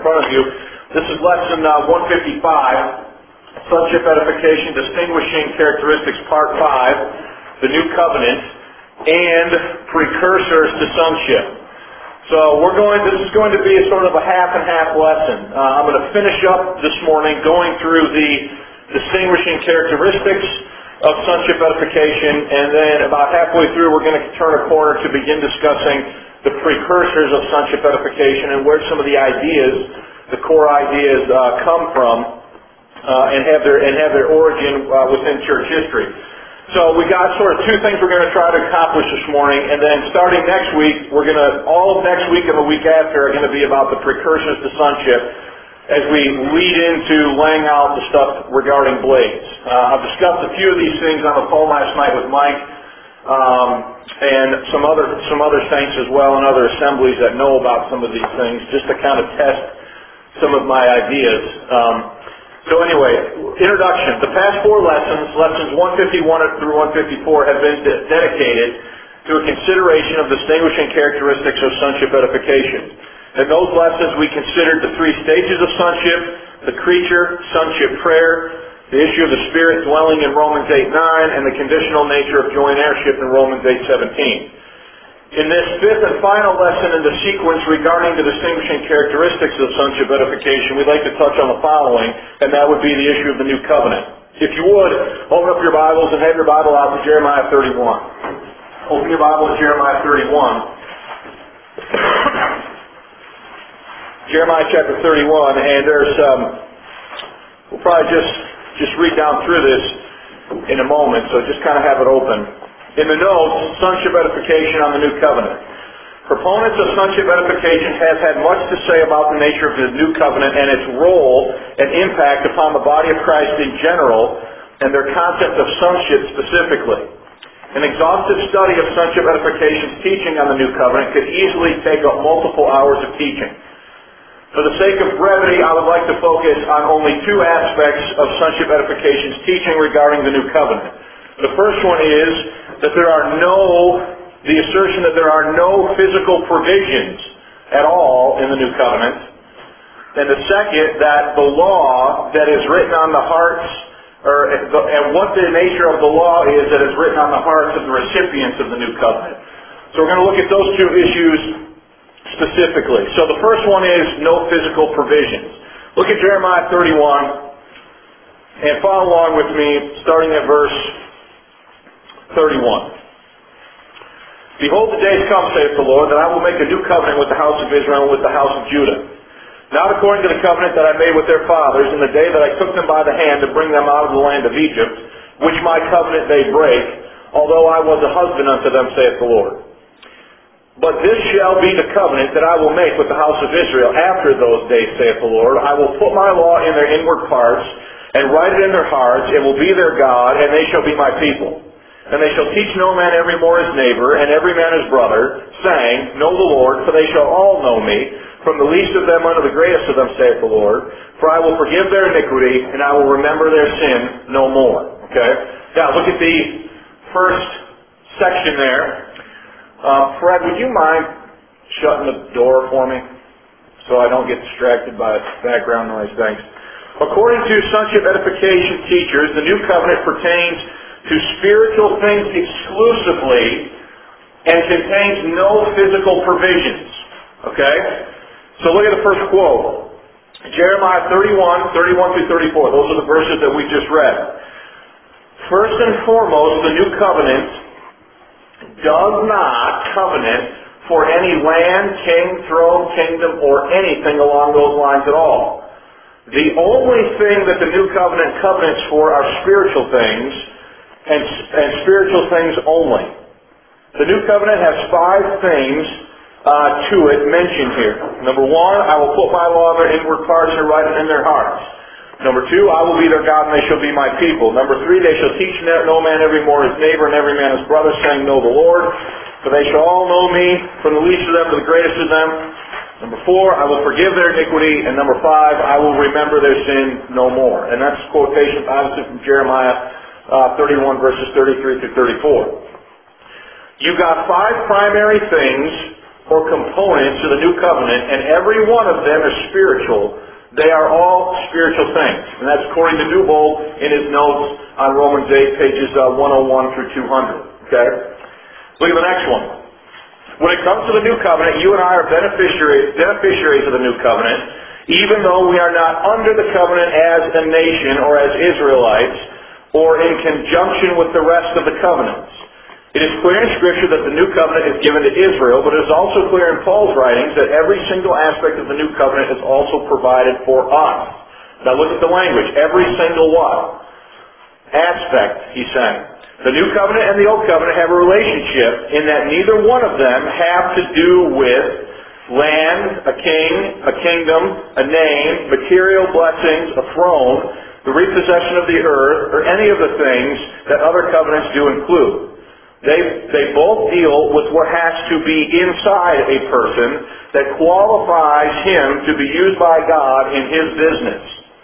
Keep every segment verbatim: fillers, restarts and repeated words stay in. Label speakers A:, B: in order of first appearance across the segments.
A: front of you. This is lesson uh, one fifty-five, Sonship Edification, Distinguishing Characteristics, Part five, the New Covenant, and Precursors to Sonship. So we're going. This is going to be a sort of a half and half lesson. Uh, I'm going to finish up this morning going through the distinguishing characteristics of sonship edification, and then about halfway through we're going to turn a corner to begin discussing the precursors of sonship edification and where some of the ideas, the core ideas, uh, come from uh, and have their and have their origin uh, within church history. So we got sort of two things we're going to try to accomplish this morning, and then starting next week, we're going to all of next week and the week after are going to be about the precursors to sonship, as we lead into laying out the stuff regarding blades. Uh, I've discussed a few of these things on the phone last night with Mike um, and some other some other saints as well and other assemblies that know about some of these things, just to kind of test some of my ideas. Um, so anyway, introduction. The past four lessons, lessons one fifty-one through one fifty-four, have been de- dedicated to a consideration of distinguishing characteristics of sonship edification. In those lessons, we considered the three stages of sonship, the creature, sonship prayer, the issue of the Spirit dwelling in Romans eight nine, and the conditional nature of joint heirship in Romans eight seventeen. In this fifth and final lesson in the sequence regarding the distinguishing characteristics of sonship edification, we'd like to touch on the following, and that would be the issue of the new covenant. If you would, open up your Bibles and have your Bible out to Jeremiah thirty-one. Open your Bible to Jeremiah thirty-one. Jeremiah chapter thirty-one, and there's, um, we'll probably just, just read down through this in a moment, so just kind of have it open. In the notes, sonship edification on the new covenant. Proponents of sonship edification have had much to say about the nature of the new covenant and its role and impact upon the body of Christ in general, and their concept of sonship specifically. An exhaustive study of sonship edification's teaching on the new covenant could easily take up multiple hours of teaching. For the sake of brevity, I would like to focus on only two aspects of sonship edification's teaching regarding the new covenant. The first one is that there are no, the assertion that there are no physical provisions at all in the new covenant. And the second, that the law that is written on the hearts, or and what the nature of the law is that is written on the hearts of the recipients of the new covenant. So we're going to look at those two issues specifically. So the first one is no physical provisions. Look at Jeremiah thirty-one and follow along with me, starting at verse thirty-one. Behold, the days come, saith the Lord, that I will make a new covenant with the house of Israel and with the house of Judah. Not according to the covenant that I made with their fathers in the day that I took them by the hand to bring them out of the land of Egypt, which my covenant they break, although I was a husband unto them, saith the Lord. But this shall be the covenant that I will make with the house of Israel after those days, saith the Lord. I will put my law in their inward parts, and write it in their hearts, and will be their God, and they shall be my people. And they shall teach no man evermore his neighbor, and every man his brother, saying, Know the Lord, for they shall all know me, from the least of them unto the greatest of them, saith the Lord. For I will forgive their iniquity, and I will remember their sin no more. Okay? Now, look at the first section there. Um, Fred, would you mind shutting the door for me so I don't get distracted by background noise? Thanks. According to sonship edification teachers, the new covenant pertains to spiritual things exclusively and contains no physical provisions. Okay? So look at the first quote. Jeremiah thirty-one, thirty-one through thirty-four. Those are the verses that we just read. First and foremost, the new covenant does not covenant for any land, king, throne, kingdom, or anything along those lines at all. The only thing that the new covenant covenants for are spiritual things, and, and spiritual things only. The new covenant has five things uh, to it mentioned here. Number one, I will put my law in their inward parts and write it in their hearts. Number two, I will be their God and they shall be my people. Number three, they shall teach no man evermore his neighbor and every man his brother, saying, Know the Lord, for they shall all know me, from the least of them to the greatest of them. Number four, I will forgive their iniquity. And number five, I will remember their sin no more. And that's quotation obviously from Jeremiah uh, thirty-one, verses thirty-three through thirty-four. You've got five primary things or components of the new covenant, and every one of them is spiritual. They are all spiritual things. And that's according to Newbold in his notes on Romans eight, pages uh, one oh one through two hundred. Okay? Look at the next one. When it comes to the new covenant, you and I are beneficiaries, beneficiaries of the new covenant, even though we are not under the covenant as a nation or as Israelites, or in conjunction with the rest of the covenants. It is clear in Scripture that the new covenant is given to Israel, but it is also clear in Paul's writings that every single aspect of the new covenant is also provided for us. Now look at the language. Every single what? Aspect, he's saying. The new covenant and the old covenant have a relationship in that neither one of them have to do with land, a king, a kingdom, a name, material blessings, a throne, the repossession of the earth, or any of the things that other covenants do include. They, they both deal with what has to be inside a person that qualifies him to be used by God in His business.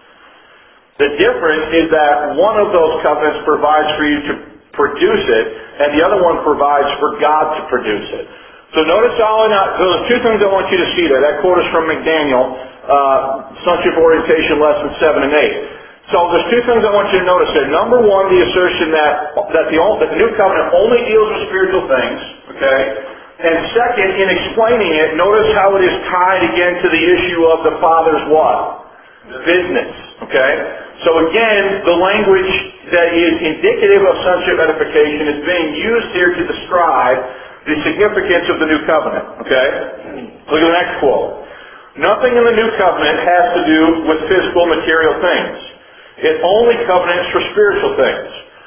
A: The difference is that one of those covenants provides for you to produce it, and the other one provides for God to produce it. So notice all in that, those two things I want you to see there. That quote is from McDaniel, uh, Sonship Orientation Lesson seven and eight. So there's two things I want you to notice there. Number one, the assertion that that the, that the new covenant only deals with spiritual things, okay? And second, in explaining it, notice how it is tied again to the issue of the Father's what? Business, okay? So again, the language that is indicative of sonship edification is being used here to describe the significance of the new covenant, okay? Look at the next quote. Nothing in the new covenant has to do with physical material things. It only covenants for spiritual things.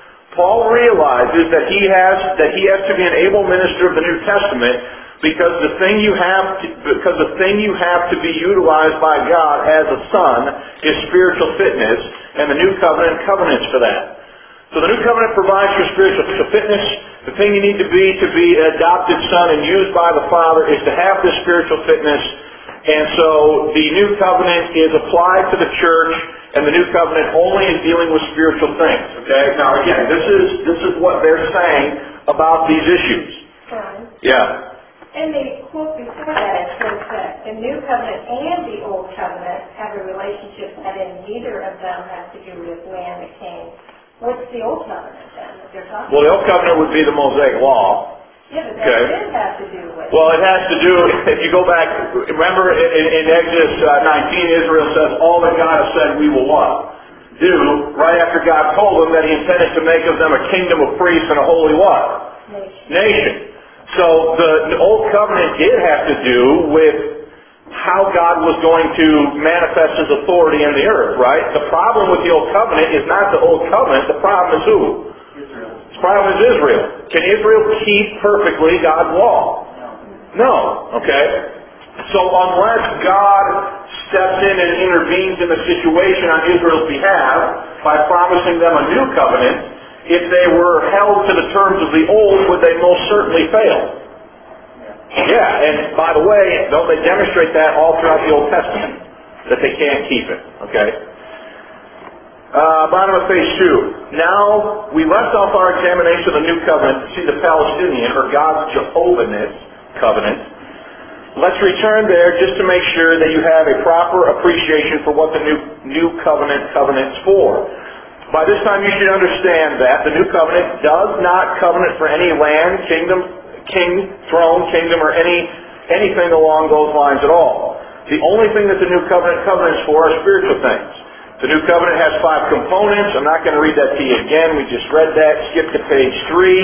A: Paul realizes that he has that he has to be an able minister of the New Testament because the thing you have to, because the thing you have to be utilized by God as a son is spiritual fitness, and the New Covenant covenants for that. So the New Covenant provides for spiritual fitness. The thing you need to be to be an adopted son and used by the Father is to have this spiritual fitness. And so the New Covenant is applied to the church, and the New Covenant only is dealing with spiritual things. Okay? Now again, this is this is what they're saying about these issues.
B: Ron?
A: Yeah.
B: In the quote before that, it says that the New Covenant and the Old Covenant have a relationship that in neither of them has to do with land, a king. What's the Old Covenant then that they're talking
A: Well, the
B: about?
A: Old Covenant would be the Mosaic Law.
B: Yeah, but that
A: Okay.
B: did have to do with
A: Well, it has to do, if you go back, remember in, in Exodus uh, nineteen, Israel says, all that God has said we will what? Do, right after God told them that He intended to make of them a kingdom of priests and a holy what?
B: nation.
A: Nation. So the, the Old Covenant did have to do with how God was going to manifest His authority in the earth, right? The problem with the Old Covenant is not the Old Covenant, the problem is who?
C: Israel.
A: The problem is Israel. Can Israel keep perfectly God's law? No. Okay? So unless God steps in and intervenes in the situation on Israel's behalf by promising them a new covenant, if they were held to the terms of the old, would they most certainly fail? Yeah, and by the way, don't they demonstrate that all throughout the Old Testament, that they can't keep it, okay? Uh, bottom of page two. Now, we left off our examination of the New Covenant to see the Palestinian, or God's Jehovah-ness covenant. Let's return there just to make sure that you have a proper appreciation for what the New, new Covenant covenants for. By this time, you should understand that the New Covenant does not covenant for any land, kingdom, king, throne, kingdom, or any anything along those lines at all. The only thing that the New Covenant covenants for are spiritual things. The New Covenant has five components. I'm not going to read that to you again. We just read that. Skip to page three.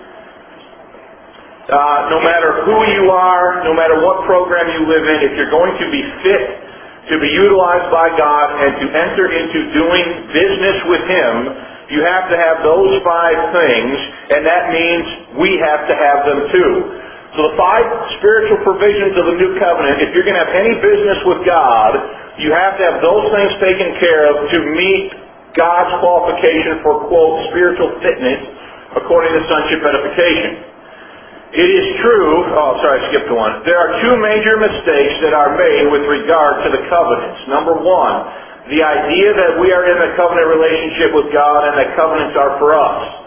A: Uh, no matter who you are, no matter what program you live in, if you're going to be fit to be utilized by God and to enter into doing business with Him, you have to have those five things, and that means we have to have them too. So the five spiritual provisions of the New Covenant, if you're going to have any business with God, you have to have those things taken care of to meet God's qualification for, quote, spiritual fitness according to sonship edification. It is true, oh sorry, I skipped one. There are two major mistakes that are made with regard to the covenants. Number one, the idea that we are in a covenant relationship with God and that covenants are for us.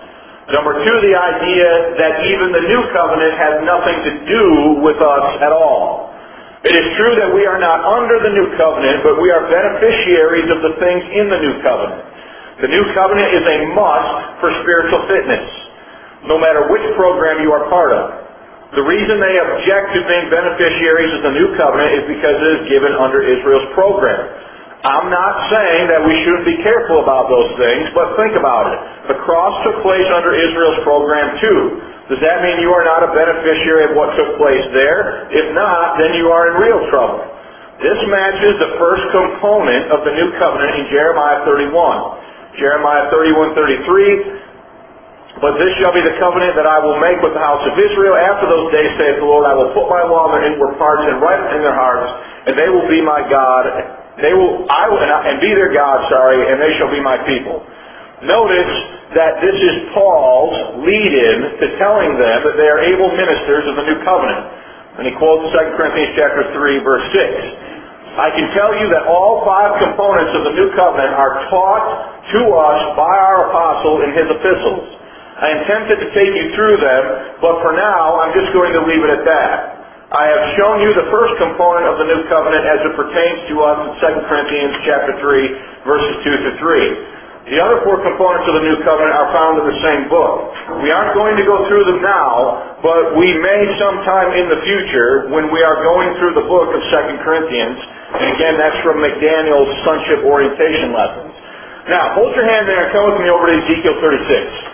A: Number two, the idea that even the new covenant has nothing to do with us at all. It is true that we are not under the new covenant, but we are beneficiaries of the things in the new covenant. The new covenant is a must for spiritual fitness, no matter which program you are part of. The reason they object to being beneficiaries of the new covenant is because it is given under Israel's program. I'm not saying that we shouldn't be careful about those things, but think about it. The cross took place under Israel's program too. Does that mean you are not a beneficiary of what took place there? If not, then you are in real trouble. This matches the first component of the new covenant in Jeremiah thirty-one. Jeremiah thirty-one thirty-three, but this shall be the covenant that I will make with the house of Israel. After those days, saith the Lord, I will put my law in their inward parts and write it in their hearts, and they will be my God. They will, I will, and be their God, sorry, and they shall be my people. Notice that this is Paul's lead-in to telling them that they are able ministers of the new covenant. And he quotes Second Corinthians chapter three, verse six. I can tell you that all five components of the new covenant are taught to us by our apostle in his epistles. I am tempted to take you through them, but for now I'm just going to leave it at that. I have shown you the first component of the new covenant as it pertains to us in Second Corinthians chapter three, verses two through three. The other four components of the new covenant are found in the same book. We aren't going to go through them now, but we may sometime in the future when we are going through the book of Second Corinthians. And again, that's from McDaniel's Sonship Orientation Lessons. Now, hold your hand there and come with me over to Ezekiel thirty-six.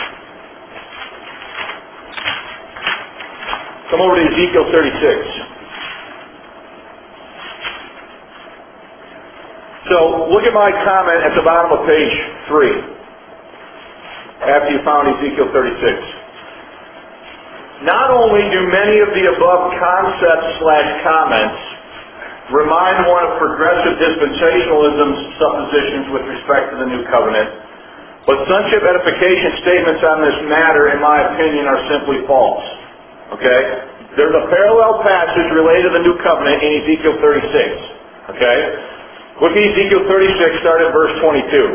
A: Come over to Ezekiel thirty-six. So, look at my comment at the bottom of page three, after you found Ezekiel thirty-six. Not only do many of the above concepts slash comments remind one of progressive dispensationalism's suppositions with respect to the new covenant, but sonship edification statements on this matter, in my opinion, are simply false. Okay? There's a parallel passage related to the new covenant in Ezekiel thirty-six. Okay? Look at Ezekiel thirty-six, start at verse twenty-two.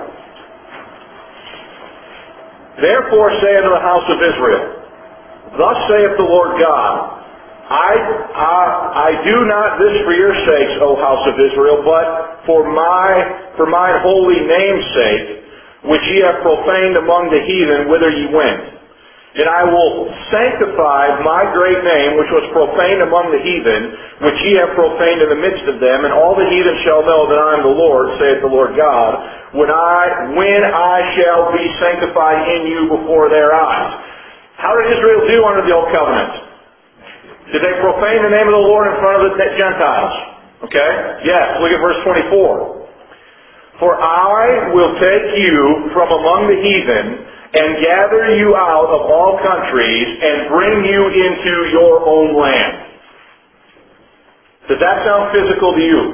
A: Therefore say unto the house of Israel, Thus saith the Lord God, I, I, I do not this for your sakes, O house of Israel, but for my for mine holy name's sake, which ye have profaned among the heathen, whither ye went. And I will sanctify my great name, which was profaned among the heathen, which ye have profaned in the midst of them, and all the heathen shall know that I am the Lord, saith the Lord God, when I when I shall be sanctified in you before their eyes. How did Israel do under the old covenant? Did they profane the name of the Lord in front of the Gentiles? Okay? Yes. Look at verse twenty-four. For I will take you from among the heathen, and gather you out of all countries, and bring you into your own land. Does that sound physical to you?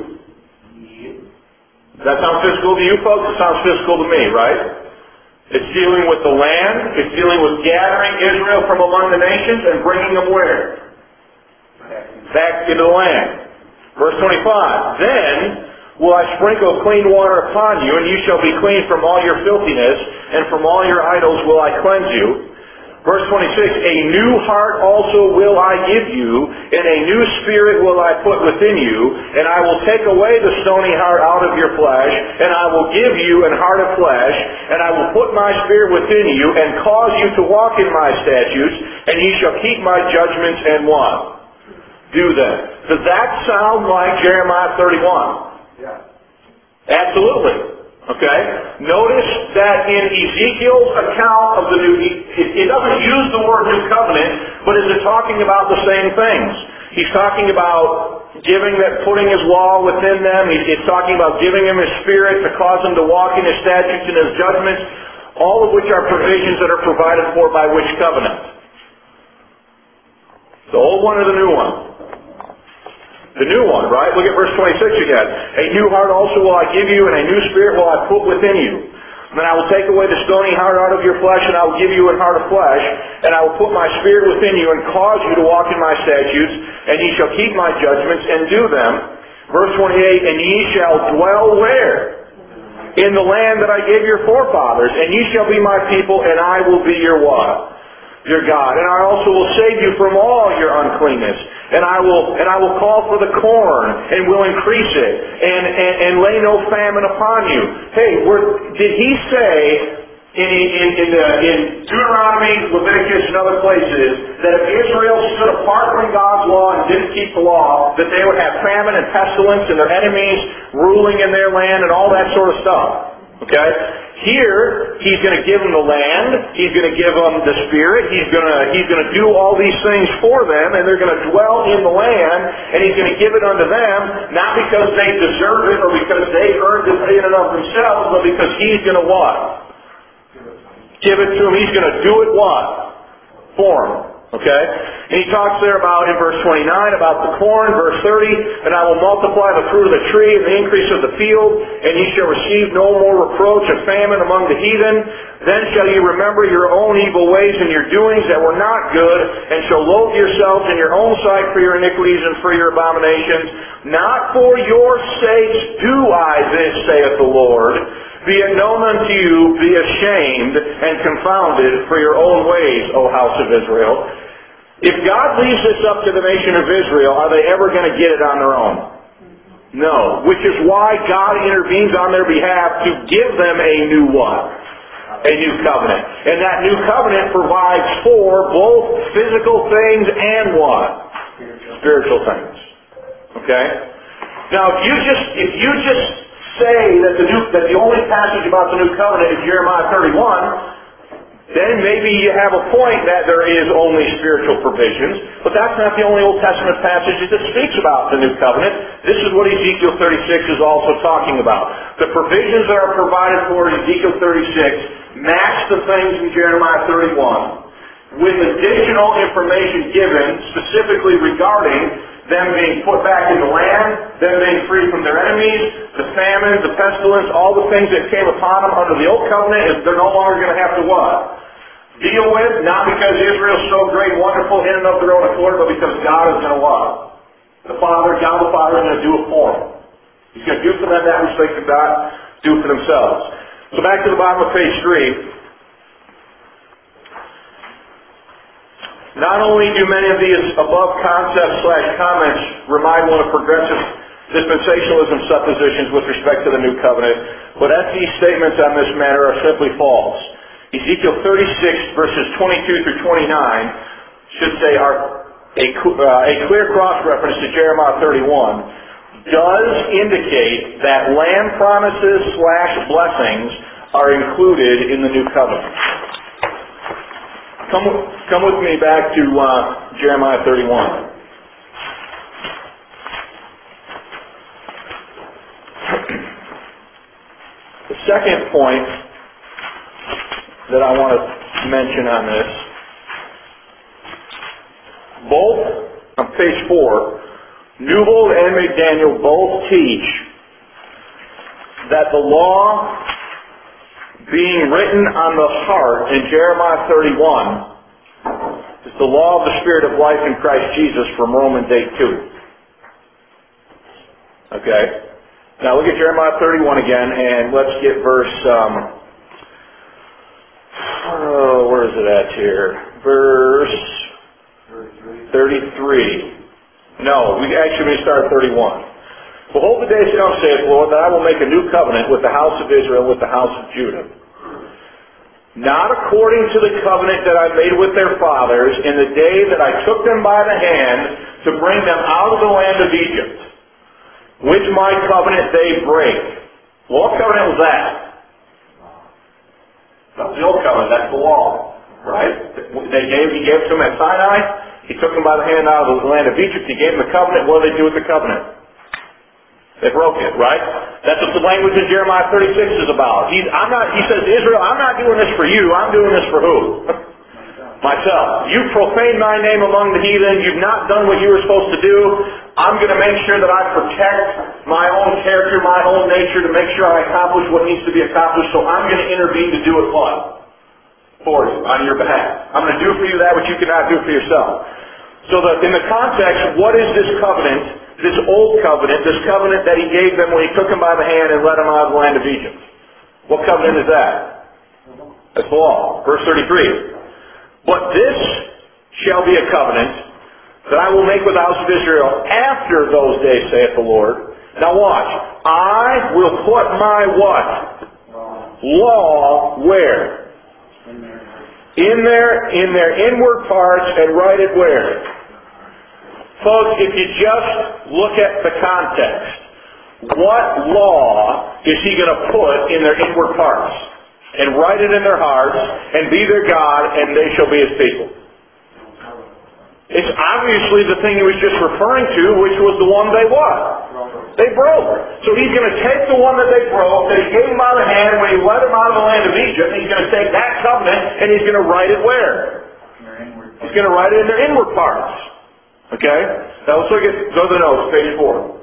A: Does that sound physical to you folks? It sounds physical to me, right? It's dealing with the land. It's dealing with gathering Israel from among the nations and bringing them where? Back into the land. Verse twenty-five. Then will I sprinkle clean water upon you, and you shall be clean from all your filthiness, and from all your idols will I cleanse you. Verse twenty-six, a new heart also will I give you, and a new spirit will I put within you, and I will take away the stony heart out of your flesh, and I will give you an heart of flesh, and I will put my spirit within you, and cause you to walk in my statutes, and ye shall keep my judgments and what? Do them. Does that sound like Jeremiah thirty-one?
C: Yeah.
A: Absolutely. Okay? Notice that in Ezekiel's account of the new, it, it doesn't use the word new covenant, but is it talking about the same things? He's talking about giving that, putting his law within them. He's, he's talking about giving him his spirit to cause them to walk in his statutes and his judgments, all of which are provisions that are provided for by which covenant? The old one or the new one? The new one, right? Look at verse twenty-six again. A new heart also will I give you, and a new spirit will I put within you. And then I will take away the stony heart out of your flesh, and I will give you a heart of flesh, and I will put my spirit within you, and cause you to walk in my statutes, and ye shall keep my judgments, and do them. Verse twenty-eight, and ye shall dwell where? in the land that I gave your forefathers, and ye shall be my people, and I will be your what? Your God. And I also will save you from all your uncleanness. And I will and I will call for the corn, and will increase it, and, and, and lay no famine upon you. Hey, were, did he say in, in, in, the, in Deuteronomy, Leviticus, and other places, that if Israel stood apart from God's law and didn't keep the law, that they would have famine and pestilence and their enemies ruling in their land and all that sort of stuff? Okay? Here, he's going to give them the land, he's going to give them the Spirit, he's going to he's going to do all these things for them, and they're going to dwell in the land, and he's going to give it unto them, not because they deserve it or because they earned it in and of themselves, but because he's going to what? Give it to them. He's going to do it what? For them. Okay? And he talks there about, in verse twenty-nine, about the corn, verse thirty, and I will multiply the fruit of the tree and the increase of the field, and ye shall receive no more reproach of famine among the heathen. Then shall ye remember your own evil ways and your doings that were not good, and shall loathe yourselves in your own sight for your iniquities and for your abominations. Not for your sakes do I this, saith the Lord. Be it known unto you, be ashamed and confounded for your own ways, O house of Israel. If God leaves this up to the nation of Israel, are they ever going to get it on their own? No. Which is why God intervenes on their behalf to give them a new what? A new covenant. And that new covenant provides for both physical things and what? Spiritual things. Okay? Now, if you just, if you just say that the new, that the only passage about the new covenant is Jeremiah thirty-one, then maybe you have a point that there is only spiritual provisions, but that's not the only Old Testament passage that speaks about the new covenant. This is what Ezekiel thirty-six is also talking about. The provisions that are provided for in Ezekiel thirty-six match the things in Jeremiah thirty-one, with additional information given specifically regarding them being put back in the land, them being free from their enemies, the famine, the pestilence, all the things that came upon them under the Old Covenant, is they're no longer going to have to what? Deal with, not because Israel's so great and wonderful in and of their own accord, but because God is going to what? The Father, God the Father is going to do it for them. He's going to do for them that which they could not do for themselves. So back to the bottom of page three. Not only do many of these above concepts slash comments remind one of progressive dispensationalism suppositions with respect to the new covenant, but as these statements on this matter are simply false. Ezekiel thirty-six verses twenty-two through twenty-nine should say are a, uh, a clear cross-reference to Jeremiah thirty-one does indicate that land promises slash blessings are included in the new covenant. Come, come with me back to uh, Jeremiah thirty-one. The second point that I want to mention on this, both on page four, Newbold and McDaniel both teach that the law being written on the heart in Jeremiah thirty-one is the law of the Spirit of life in Christ Jesus from Romans eight two. Okay? Now look at Jeremiah thirty-one again, and let's get verse, um, oh, where is it at here? Verse thirty-three. No, we actually we start at thirty-one. Behold, the days come, saith the Lord, that I will make a new covenant with the house of Israel, with the house of Judah. Not according to the covenant that I made with their fathers in the day that I took them by the hand to bring them out of the land of Egypt, which my covenant they break. Well, what covenant was that? That was the old covenant. That's the law. Right? They gave, he gave it to them at Sinai. He took them by the hand out of the land of Egypt. He gave them the covenant. What did they do with the covenant? They broke it, right? That's what the language in Jeremiah thirty-six is about. He's, I'm not, he says to Israel, I'm not doing this for you. I'm doing this for who? Myself. You profaned my name among the heathen. You've not done what you were supposed to do. I'm going to make sure that I protect my own character, my own nature, to make sure I accomplish what needs to be accomplished. So I'm going to intervene to do it what? For you, on your behalf. I'm going to do for you that which you cannot do for yourself. So that in the context, what is this covenant? This old covenant, this covenant that he gave them when he took them by the hand and led them out of the land of Egypt. What covenant is that? That's the law. Verse thirty-three. But this shall be a covenant that I will make with the house of Israel after those days, saith the Lord. Now watch. I will put my what? Law where? In their, in their inward parts, and write it where? Folks, if you just look at the context, what law is he going to put in their inward parts? And write it in their hearts, and be their God, and they shall be his people. It's obviously the thing he was just referring to, which was the one they what? They broke. So he's going to take the one that they broke, that he gave them by the hand when he led them out of the land of Egypt, and he's going to take that covenant, and he's going to write it where? He's going to write it in their inward parts. Okay? Now let's look at, go to the notes, page four.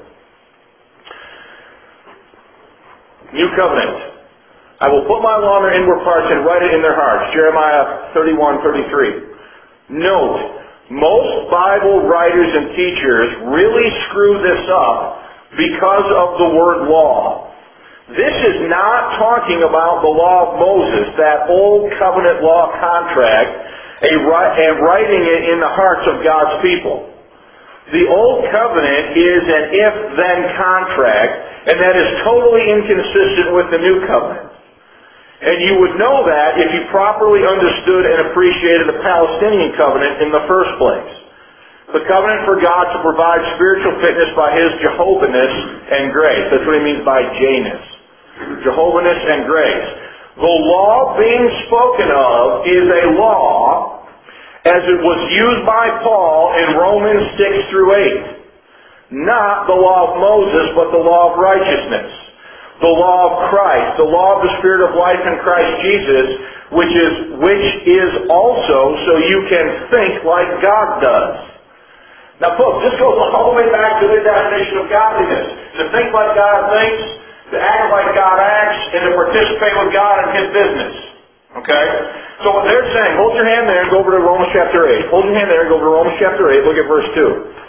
A: New covenant. I will put my law in their inward parts and write it in their hearts. Jeremiah thirty-one thirty-three. Note, most Bible writers and teachers really screw this up because of the word law. This is not talking about the law of Moses, that old covenant law contract, a, and writing it in the hearts of God's people. The old covenant is an if-then contract, and that is totally inconsistent with the new covenant. And you would know that if you properly understood and appreciated the Palestinian covenant in the first place. The covenant for God to provide spiritual fitness by His Jehovahness and grace. That's what he means by Janus. Jehovahness and grace. The law being spoken of is a law as it was used by Paul in Romans six through eight. Not the law of Moses, but the law of righteousness. The law of Christ, the law of the Spirit of life in Christ Jesus, which is which is also so you can think like God does. Now folks, this goes all the way back to the definition of godliness. To think like God thinks, to act like God acts, and to participate with God in His business. Okay? So what they're saying, hold your hand there and go over to Romans chapter eight. Hold your hand there and go over to Romans chapter eight, look at verse two.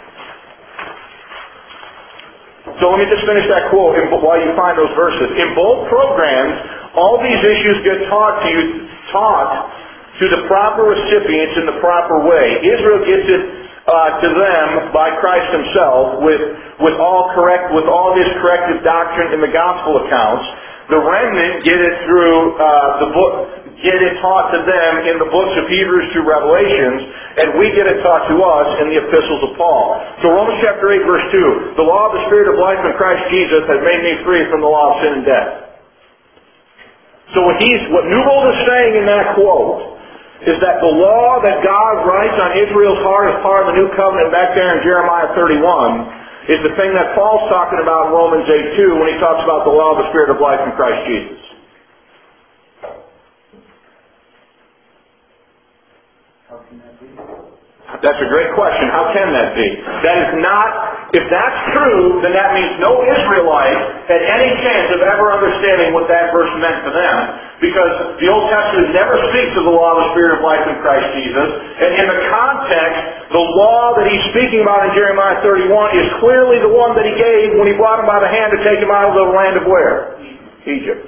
A: So let me just finish that quote while you find those verses. In both programs, all these issues get taught to you, taught to the proper recipients in the proper way. Israel gets it uh, to them by Christ Himself with with all correct with all His corrective doctrine in the gospel accounts. The remnant get it through uh, the book, get it taught to them in the books of Hebrews to Revelations, and we get it taught to us in the epistles of Paul. So Romans chapter eight verse two, the law of the Spirit of life in Christ Jesus has made me free from the law of sin and death. So what he's, what Newbold is saying in that quote is that the law that God writes on Israel's heart as part of the new covenant back there in Jeremiah thirty-one is the thing that Paul's talking about in Romans eight two when he talks about the law of the Spirit of life in Christ Jesus. That's a great question. How can that be? That is not, if that's true, then that means no Israelite had any chance of ever understanding what that verse meant to them. Because the Old Testament never speaks of the law of the Spirit of life in Christ Jesus. And in the context, the law that he's speaking about in Jeremiah thirty-one is clearly the one that he gave when he brought him by the hand to take him out of the land of where? Egypt.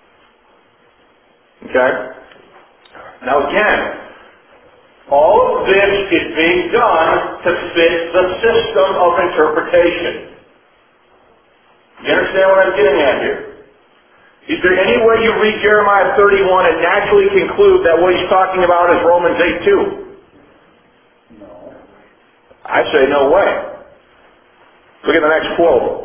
A: Okay? Now again, all of this is being done to fit the system of interpretation. You understand what I'm getting at here? Is there any way you read Jeremiah thirty-one and naturally conclude that what he's talking about is Romans eight two? No. I say no way. Look at the next quote.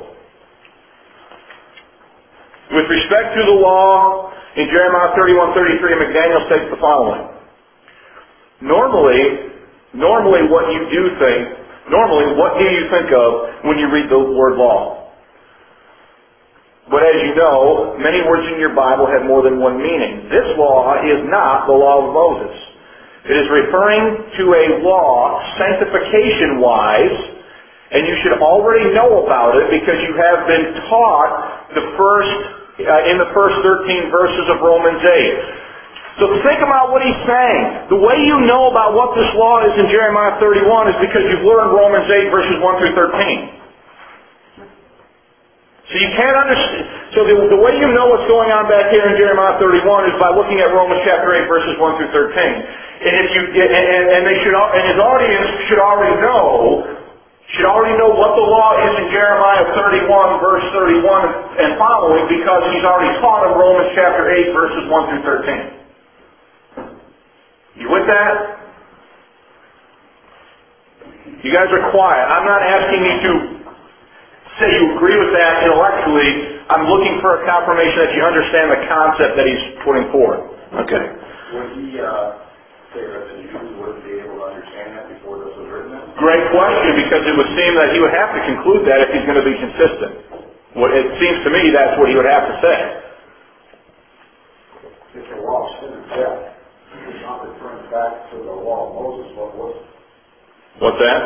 A: With respect to the law, in Jeremiah thirty-one thirty-three, McDaniel states the following. Normally, normally what you do think, normally what do you think of when you read the word law? But as you know, many words in your Bible have more than one meaning. This law is not the law of Moses. It is referring to a law sanctification-wise, and you should already know about it because you have been taught the first, uh, in the first thirteen verses of Romans eight. So think about what he's saying. The way you know about what this law is in Jeremiah thirty-one is because you've learned Romans eight verses one through thirteen. So you can't understand. So the, the way you know what's going on back here in Jeremiah thirty-one is by looking at Romans chapter eight, verses one through thirteen. And if you and, and they should and his audience should already know should already know what the law is in Jeremiah thirty-one, verse thirty-one and following, because he's already taught in Romans chapter eight, verses one through thirteen. You with that? You guys are quiet. I'm not asking you to say you agree with that intellectually. I'm looking for a confirmation that you understand the concept that he's putting forth. Okay.
C: Would he uh, say that the Jews wouldn't be able to understand that before this was written?
A: Great question, because it would seem that he would have to conclude that if he's going to be consistent. Well, it seems to me that's what he would have to say.
C: If the law of sin and death is not referring back to the law of Moses, what was it?
A: What's that?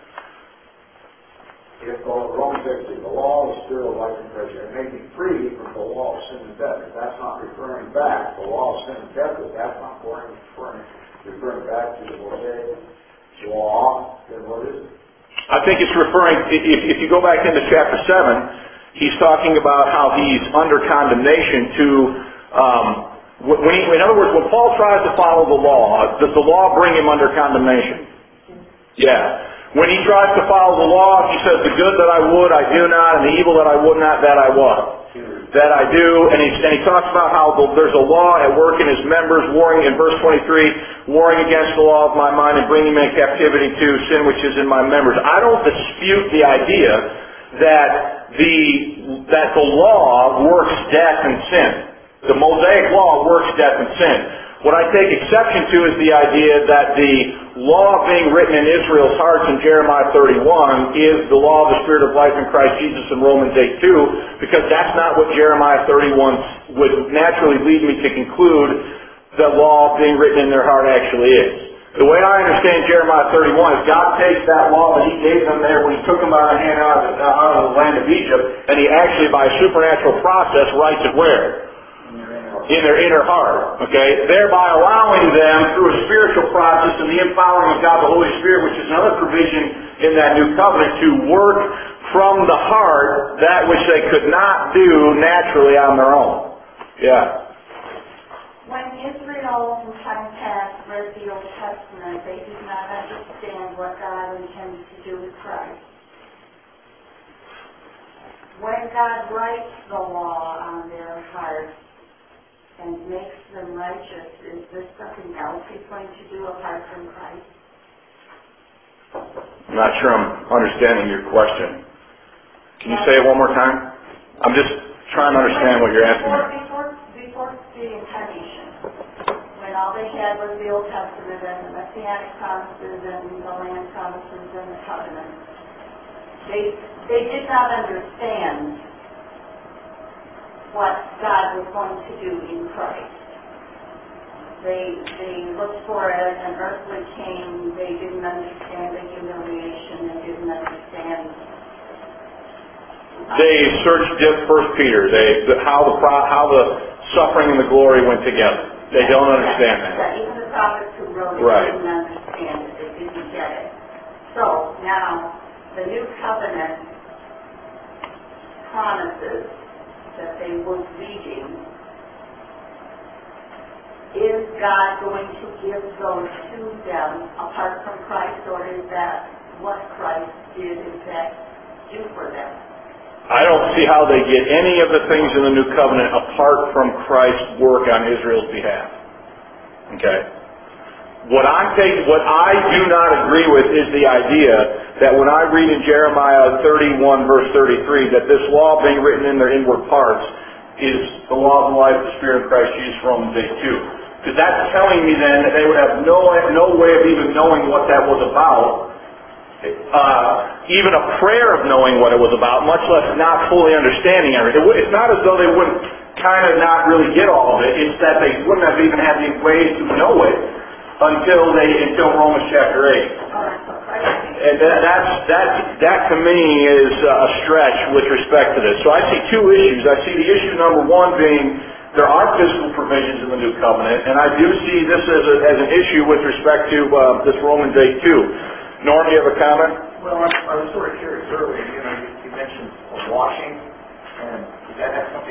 C: If the Romans says the law of spirit of life and grace, and make me free from the law of sin and death, if that's not referring back, the law of sin and death, if that's not referring, referring, referring back to the Mosaic law, then what is it?
A: I think it's referring, if, if you go back into chapter seven, he's talking about how he's under condemnation to, um, when he, in other words, when Paul tries to follow the law, does the law bring him under condemnation? Yeah. When he tries to follow the law, he says, the good that I would, I do not, and the evil that I would not, that I what? That I do. And he, and he talks about how the, there's a law at work in his members, warring, in verse twenty-three, warring against the law of my mind and bringing me in captivity to sin which is in my members. I don't dispute the idea that the, that the law works death and sin. The Mosaic law works death and sin. What I take exception to is the idea that the law being written in Israel's hearts in Jeremiah thirty-one is the law of the Spirit of life in Christ Jesus in Romans eight two, because that's not what Jeremiah thirty-one would naturally lead me to conclude the law being written in their heart actually is. The way I understand Jeremiah thirty-one is God takes that law that He gave them there when He took them by the hand out of the, out of the land of Egypt, and He actually, by a supernatural process, writes it where? In their inner heart, okay? Thereby allowing them, through a spiritual process and the empowering of God the Holy Spirit, which is another provision in that new covenant, to work from the heart that which they could not do naturally on their own. Yeah.
D: When Israel in time past read the Old Testament, they did not understand what God intended to do with Christ. When God writes the law on their hearts and makes them righteous, is this something else He's going to do apart from Christ?
A: I'm not sure I'm understanding your question. Can you say it one more time? I'm just trying to understand what you're asking me.
D: Before, before the incarnation, when all they had was the Old Testament and the Messianic promises and the land promises and the covenant, they, they did not understand what God was going to do in Christ. They they looked for it, an earthly king. They didn't understand the humiliation. They didn't understand.
A: They searched First Peter. They the, how the how the suffering and the glory went together. They don't understand that.
D: that. Even the prophets who wrote it
A: right.
D: didn't understand it. They didn't get it. So now the new covenant promises that they were reading, is God going to give those to them apart from Christ, or is that what Christ did, is that do for them?
A: I don't see how they get any of the things in the New Covenant apart from Christ's work on Israel's behalf. Okay? What I'm taking, what I do not agree with is the idea that when I read in Jeremiah thirty-one, verse thirty-three, that this law being written in their inward parts is the law of life, the Spirit of Christ Jesus, Romans eight two. Because that's telling me then that they would have no no way of even knowing what that was about, uh, even a prayer of knowing what it was about, much less not fully understanding everything. It's not as though they wouldn't kind of not really get all of it. It's that they wouldn't have even had any ways to know it until they until Romans chapter eight. And that, that's, that, that to me is a stretch with respect to this. So I see two issues. I see the issue number one being there are physical provisions in the New Covenant, and I do see this as, a, as an issue with respect to uh, this Romans eight two. Norm, do you have a comment?
C: Well, I, I was sort of curious earlier. You know, you, you mentioned washing, and does that have something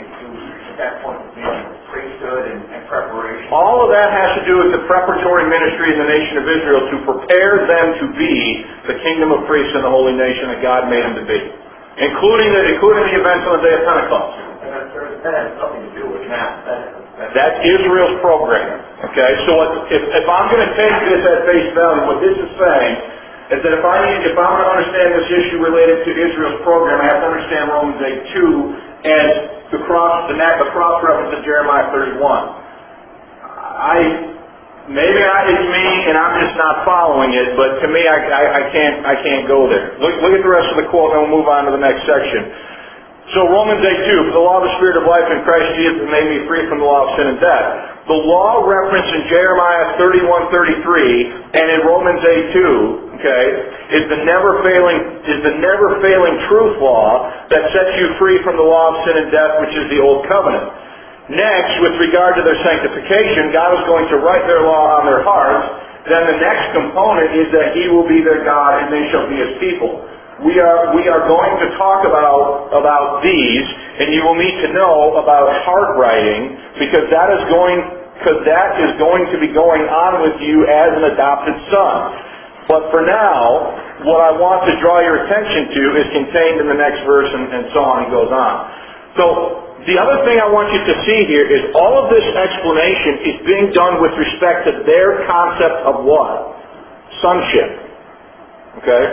E: anything to do at that point with being priesthood and, and preparation?
A: All of that has to do with the preparatory ministry in the nation of Israel to prepare them to be the kingdom of priests and the holy nation that God made them to be, including the, including the events on the day of Pentecost.
E: And that, that has nothing to do with that. that, that
A: That's Israel's program. Okay, so what, if, if I'm going to take this at face value, what this is saying is that if I need, if I'm going to understand this issue related to Israel's program, I have to understand Romans eight two and the cross, the, the cross reference in Jeremiah thirty-one. I maybe I, it's me and I'm just not following it, but to me, I, I, I can't I can't go there. Look, look at the rest of the quote, and we'll move on to the next section. So Romans eight two, for the law of the Spirit of life in Christ Jesus made me free from the law of sin and death. The law referenced in Jeremiah thirty-one thirty-three and in Romans eight two, okay, is the never failing is the never failing truth law that sets you free from the law of sin and death, which is the old covenant. Next, with regard to their sanctification, God is going to write their law on their hearts. Then the next component is that He will be their God and they shall be His people. We are we are going to talk about about these, and you will need to know about heart writing, because that is going because that is going to be going on with you as an adopted son. But for now, what I want to draw your attention to is contained in the next verse, and, and so on. He goes on. So the other thing I want you to see here is all of this explanation is being done with respect to their concept of what? Sonship. Okay?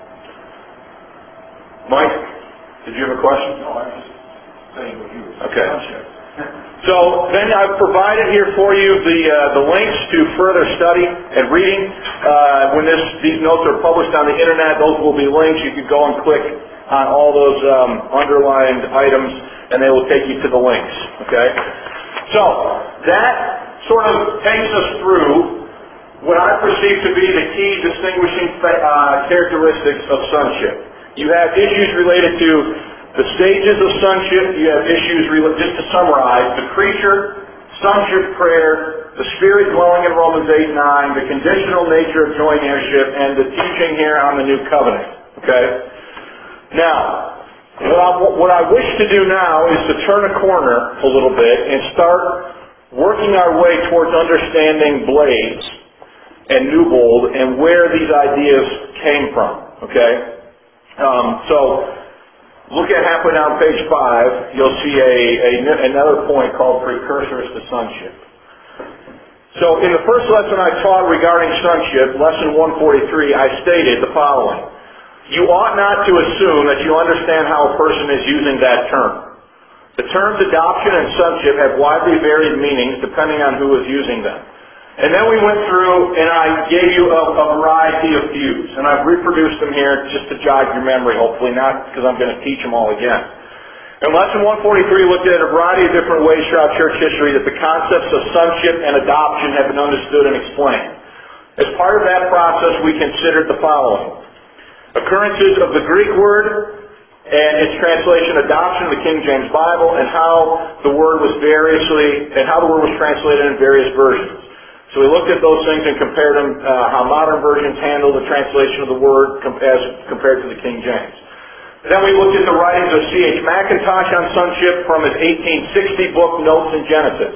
A: Mike, did you have a question?
E: No, I'm just saying what you were saying.
A: Okay. So then I've provided here for you the uh, the links to further study and reading. Uh, when this these notes are published on the internet, those will be links. You can go and click on all those um, underlined items, and they will take you to the links. Okay. So that sort of takes us through what I perceive to be the key distinguishing uh, characteristics of sonship. You have issues related to the stages of sonship. You have issues, related, just to summarize, the creature, sonship prayer, the Spirit dwelling in Romans eight nine, the conditional nature of joint heirship, and the teaching here on the new covenant. Okay? Now, what I, what I wish to do now is to turn a corner a little bit and start working our way towards understanding Blades and Newbold and where these ideas came from. Okay? Um, so, look at halfway down page five, you'll see a, a, another point called precursors to sonship. So, in the first lesson I taught regarding sonship, lesson one forty-three, I stated the following. You ought not to assume that you understand how a person is using that term. The terms adoption and sonship have widely varied meanings depending on who is using them. And then we went through and I gave you a, a variety of views. And I've reproduced them here just to jog your memory, hopefully not because I'm going to teach them all again. In lesson one forty-three, we looked at a variety of different ways throughout church history that the concepts of sonship and adoption have been understood and explained. As part of that process, we considered the following. Occurrences of the Greek word and its translation adoption in the King James Bible, and how the word was variously, and how the word was translated in various versions. So we looked at those things and compared them, uh, how modern versions handle the translation of the word com- as compared to the King James. Then we looked at the writings of C H Mackintosh on sonship from his eighteen sixty book, Notes in Genesis.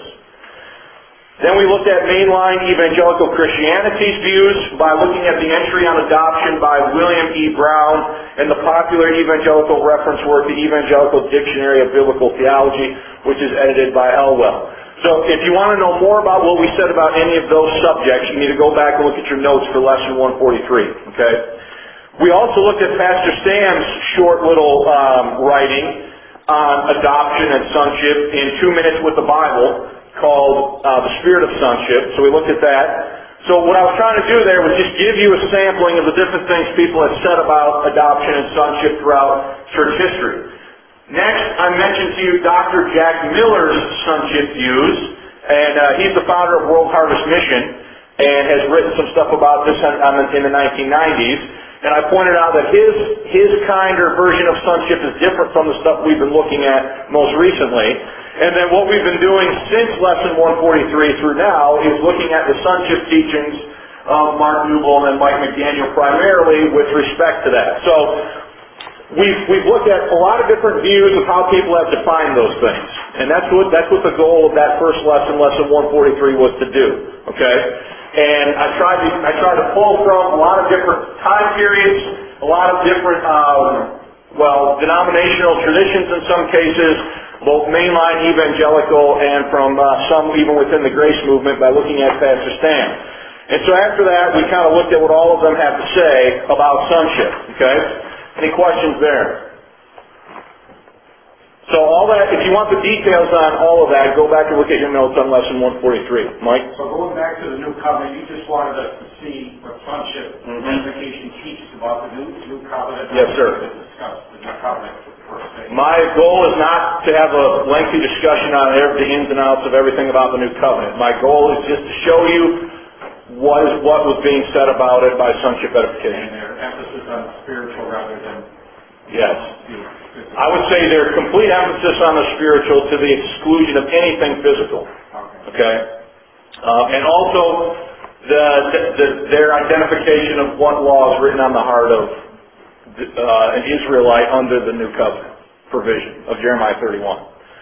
A: Then we looked at mainline evangelical Christianity's views by looking at the entry on adoption by William E. Brown and the popular evangelical reference work, the Evangelical Dictionary of Biblical Theology, which is edited by Elwell. So if you want to know more about what we said about any of those subjects, you need to go back and look at your notes for lesson one forty-three. Okay. We also looked at Pastor Sam's short little um, writing on adoption and sonship in Two Minutes with the Bible called uh, The Spirit of Sonship. So we looked at that. So what I was trying to do there was just give you a sampling of the different things people have said about adoption and sonship throughout church history. Next, I mentioned to you Doctor Jack Miller's sonship views, and uh, he's the founder of World Harvest Mission, and has written some stuff about this on, on the, in the nineteen nineties. And I pointed out that his his kind or version of sonship is different from the stuff we've been looking at most recently. And then what we've been doing since lesson one forty-three through now is looking at the sonship teachings of Mark Newbold and Mike McDaniel primarily with respect to that. So We've, we've looked at a lot of different views of how people have defined those things. And that's what, that's what the goal of that first lesson, lesson one forty-three, was to do. Okay? And I tried to, I tried to pull from a lot of different time periods, a lot of different, um, well, denominational traditions in some cases, both mainline evangelical and from uh, some even within the grace movement by looking at Pastor Stan. And so after that, we kind of looked at what all of them have to say about sonship. Okay? Any questions there? So all that, if you want the details on all of that, go back and look at your notes on lesson one forty-three. Mike?
F: So going back to the new covenant, you just wanted us to see what sonship
A: Mhm.
F: edification teaches about the new new covenant.
A: Yes, sir.
F: To discuss the new covenant first thing.
A: My goal is not to have a lengthy discussion on the ins and outs of everything about the new covenant. My goal is just to show you what is what was being said about it by sonship edification.
F: And their emphasis on spiritual rather than
A: Yes.
F: the physical.
A: I would say there's complete emphasis on the spiritual to the exclusion of anything physical.
F: Okay.
A: Okay? Uh, and also the, the, the, their identification of what law is written on the heart of the, uh, an Israelite under the new covenant provision of Jeremiah thirty-one.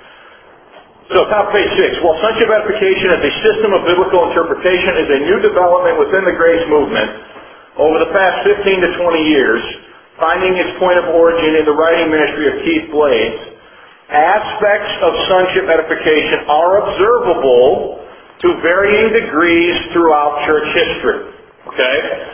A: So top of page six. While sonship edification as a system of biblical interpretation is a new development within the grace movement over the past fifteen to twenty years, finding its point of origin in the writing ministry of Keith Blades, aspects of sonship edification are observable to varying degrees throughout church history. Okay?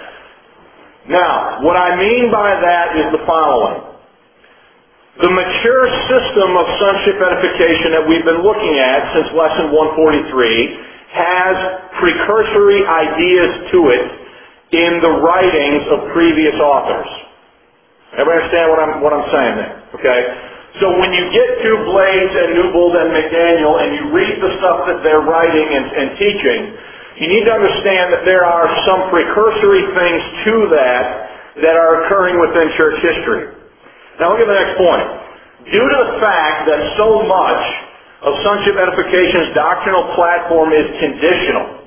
A: Now, what I mean by that is the following. The mature system of sonship edification that we've been looking at since lesson one forty-three has precursory ideas to it in the writings of previous authors. Everybody understand what I'm what I'm saying there? Okay? So when you get to Blades and Newbold and McDaniel and you read the stuff that they're writing and, and teaching, you need to understand that there are some precursory things to that that are occurring within church history. Now look at the next point. Due to the fact that so much of sonship edification's doctrinal platform is conditional,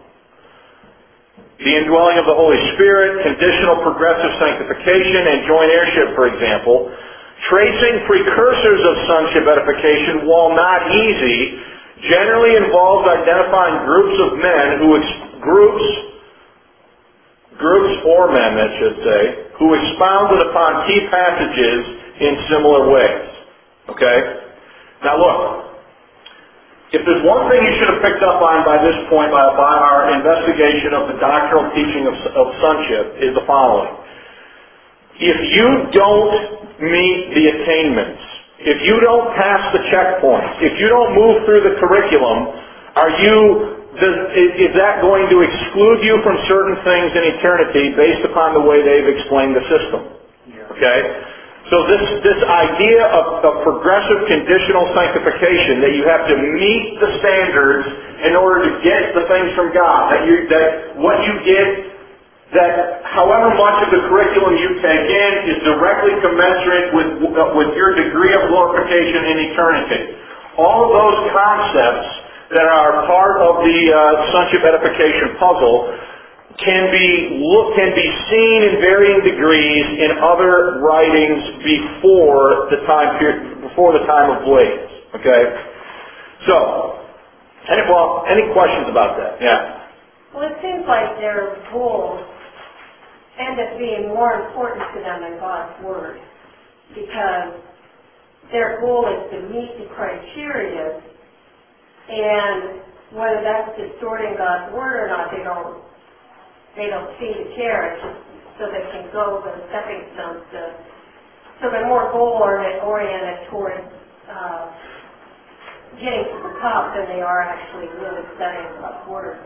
A: the indwelling of the Holy Spirit, conditional progressive sanctification, and joint heirship, for example, tracing precursors of sonship edification, while not easy, generally involves identifying groups of men who ex- groups groups or men, that should say, who expounded upon key passages in similar ways. Okay? Now look, if there's one thing you should have picked up on by this point, by, by our investigation of the doctrinal teaching of, of sonship, is the following. If you don't meet the attainments, if you don't pass the checkpoints, if you don't move through the curriculum, are you, does, is, is that going to exclude you from certain things in eternity based upon the way they've explained the system? Okay? So this, this idea of, of progressive conditional sanctification, that you have to meet the standards in order to get the things from God, that, you, that what you get, that however much of the curriculum you take in is directly commensurate with, uh, with your degree of glorification in eternity. All of those concepts that are part of the uh, sonship edification puzzle can be look can be seen in varying degrees in other writings before the time period, before the time of Blades. Okay, so any well any questions about that? Yeah.
B: Well, it seems like their goals end up being more important to them than God's Word, because their goal is to meet the criteria, and whether that's distorting God's Word or not, they don't they don't see the carrot, so they can go the stepping stones to, so they're more goal-oriented towards uh, getting to the top than they are actually really studying God's Word.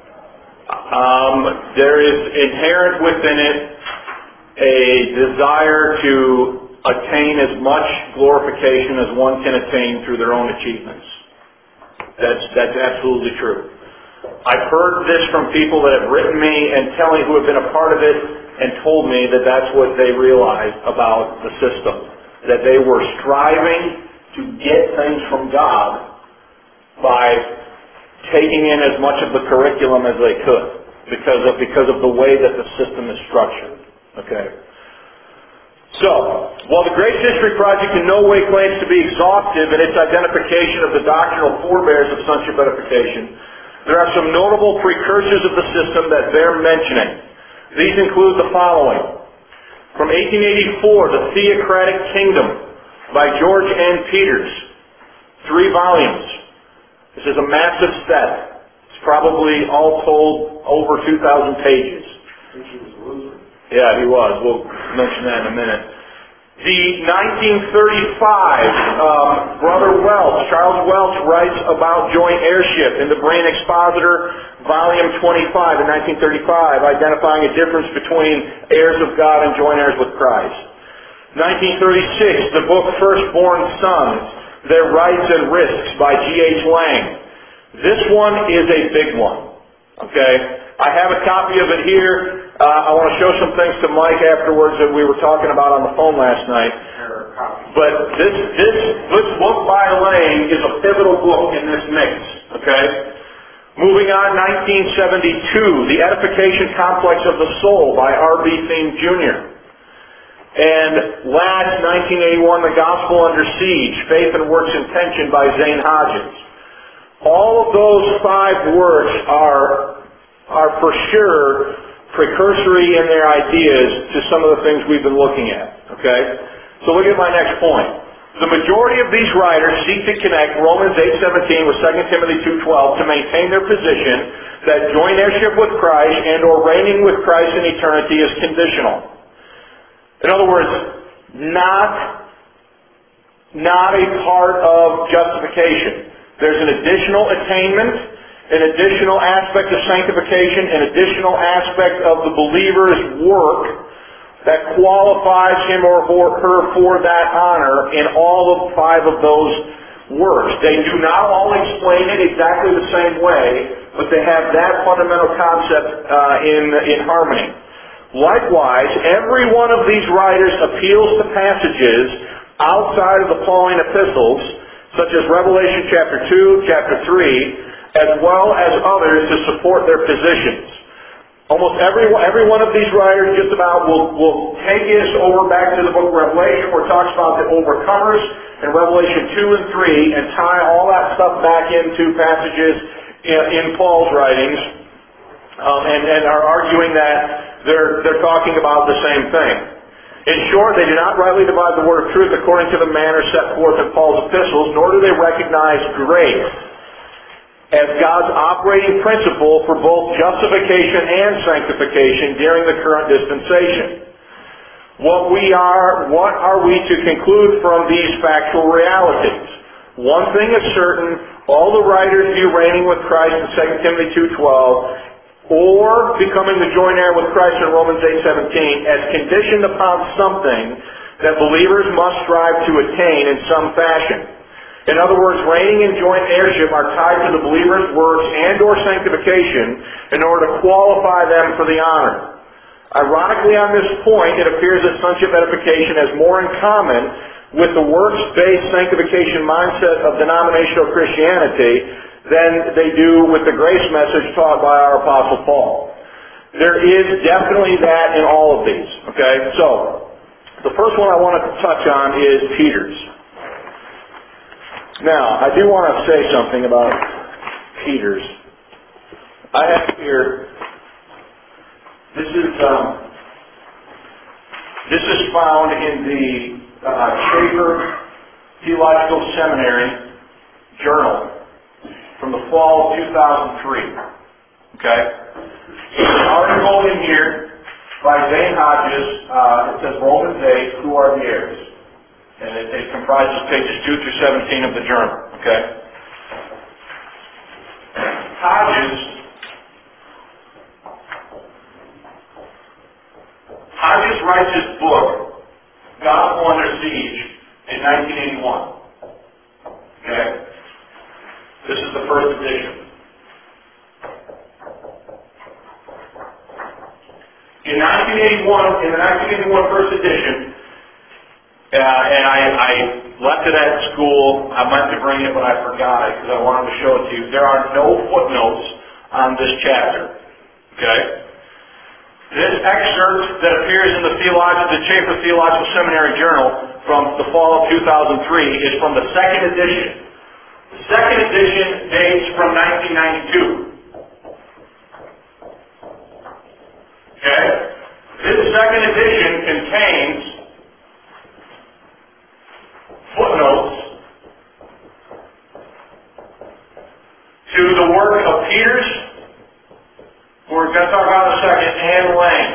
A: Um, there is inherent within it a desire to attain as much glorification as one can attain through their own achievements. That's that's absolutely true. I've heard this from people that have written me and telling who have been a part of it and told me that that's what they realized about the system. That they were striving to get things from God by taking in as much of the curriculum as they could because of because of the way that the system is structured. Okay. So, while the Grace History Project in no way claims to be exhaustive in its identification of the doctrinal forebears of sonship edification, there are some notable precursors of the system that bear mentioning. These include the following. From eighteen eighty-four, The Theocratic Kingdom by George N. Peters. Three volumes. This is a massive set. It's probably all told over two thousand pages. Yeah, he was. We'll mention that in a minute. The nineteen thirty-five, um, Brother Welch, Charles Welch writes about joint heirship in the Berean Expositor, Volume twenty-five in nineteen thirty-five, identifying a difference between heirs of God and joint heirs with Christ. nineteen thirty-six, the book Firstborn Sons, Their Rights and Risks by G H Lang. This one is a big one. Okay? I have a copy of it here. Uh, I want to show some things to Mike afterwards that we were talking about on the phone last night. But this this this book by Lang is a pivotal book in this mix. Okay? Moving on, nineteen seventy-two, The Edification Complex of the Soul by R B Thiem Junior And last, nineteen eighty-one, The Gospel Under Siege, Faith and Works in Tension by Zane Hodges. All of those five works are are for sure precursory in their ideas to some of the things we've been looking at. Okay? So look at my next point. The majority of these writers seek to connect Romans eight seventeen with Second Timothy two twelve to maintain their position that joint heirship with Christ and or reigning with Christ in eternity is conditional. In other words, not, not a part of justification. There's an additional attainment, an additional aspect of sanctification, an additional aspect of the believer's work that qualifies him or her for that honor in all of five of those works. They do not all explain it exactly the same way, but they have that fundamental concept uh, in, in harmony. Likewise, every one of these writers appeals to passages outside of the Pauline epistles, such as Revelation chapter two, chapter three, as well as others to support their positions. Almost every, every one of these writers just about will, will take us over back to the book of Revelation where it talks about the overcomers in Revelation two and three and tie all that stuff back into passages in, in Paul's writings um, and, and are arguing that they're, they're talking about the same thing. In short, they do not rightly divide the word of truth according to the manner set forth in Paul's epistles, nor do they recognize grace as God's operating principle for both justification and sanctification during the current dispensation. What we are, what are we to conclude from these factual realities? One thing is certain, all the writers view reigning with Christ in Second Timothy two twelve or becoming the joint heir with Christ in Romans eight seventeen as conditioned upon something that believers must strive to attain in some fashion. In other words, reigning and joint heirship are tied to the believer's works and or sanctification in order to qualify them for the honor. Ironically, on this point, it appears that sonship edification has more in common with the works-based sanctification mindset of denominational Christianity than they do with the grace message taught by our Apostle Paul. There is definitely that in all of these. Okay, so the first one I want to touch on is Peter's. Now, I do want to say something about Peter's. I have here, this is um, this is found in the uh, Schaefer Theological Seminary Journal from the fall of two thousand three. Okay? There's an article in here by Zane Hodges. Uh, it says Romans eight, who are the heirs? And it, it comprises pages two through seventeen of the journal. Okay? Hodges, Hodges writes his book, Gospel Under Siege, in nineteen eighty-one. Okay? This is the first edition. In nineteen eighty-one, in the nineteen eighty-one first edition, uh, and I, I left it at school. I meant to bring it, but I forgot it because I wanted to show it to you. There are no footnotes on this chapter. Okay? This excerpt that appears in the, Theolog- the Chafer Theological Seminary Journal from the fall of two thousand three is from the second edition. The second edition dates from nineteen ninety-two. Okay? This second edition contains footnotes to the work of Peters, who we're going to talk about in a second, and Lane.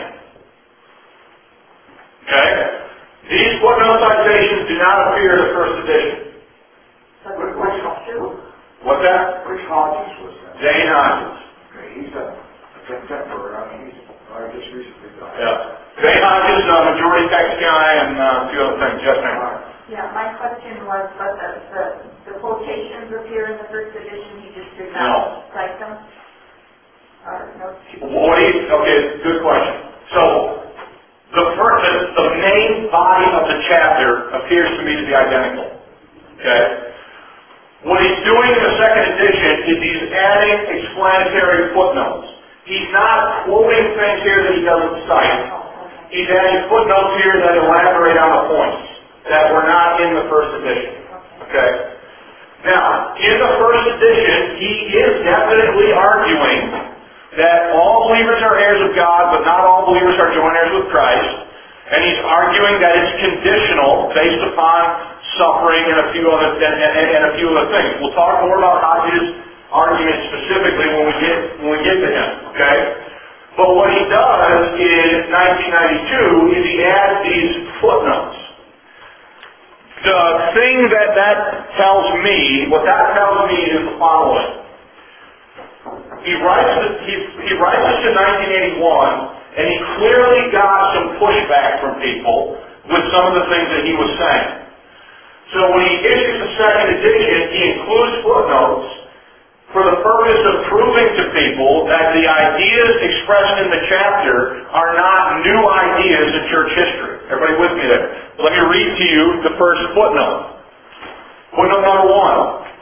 A: Okay? These footnote citations do not appear in the first edition.
C: Which Hodges?
A: What's that?
C: Which Hodges was that?
A: Zane Hodges.
C: Okay, he's a contemporary, I mean, he's, I just recently died.
A: Yeah. Zane Hodges, uh, majority text guy, and uh, a few other things. Yes, ma'am.
D: Yeah, my question was, but the, the, the quotations appear in the first edition, he just did
A: No.
D: not cite them? Or no?
A: What do you, okay, good question. So, the first, the, the main body of the chapter appears to me to be identical. Okay? What he's doing in the second edition is he's adding explanatory footnotes. He's not quoting things here that he doesn't cite. He's adding footnotes here that elaborate on the points that were not in the first edition. Okay? Now, in the first edition, he is definitely arguing that all believers are heirs of God, but not all believers are joint heirs with Christ. And he's arguing that it's conditional based upon suffering and a few other and, and, and a few other things. We'll talk more about Hodges' argument specifically when we get when we get to him. Okay? But what he does in nineteen ninety-two is he adds these footnotes. The thing that that tells me, what that tells me is the following. He writes this, he, he writes this in nineteen eighty-one, and he clearly got some pushback from people with some of the things that he was saying. So when he issues the second edition, he includes footnotes for the purpose of proving to people that the ideas expressed in the chapter are not new ideas in church history. Everybody with me there? Let me read to you the first footnote. Footnote number one.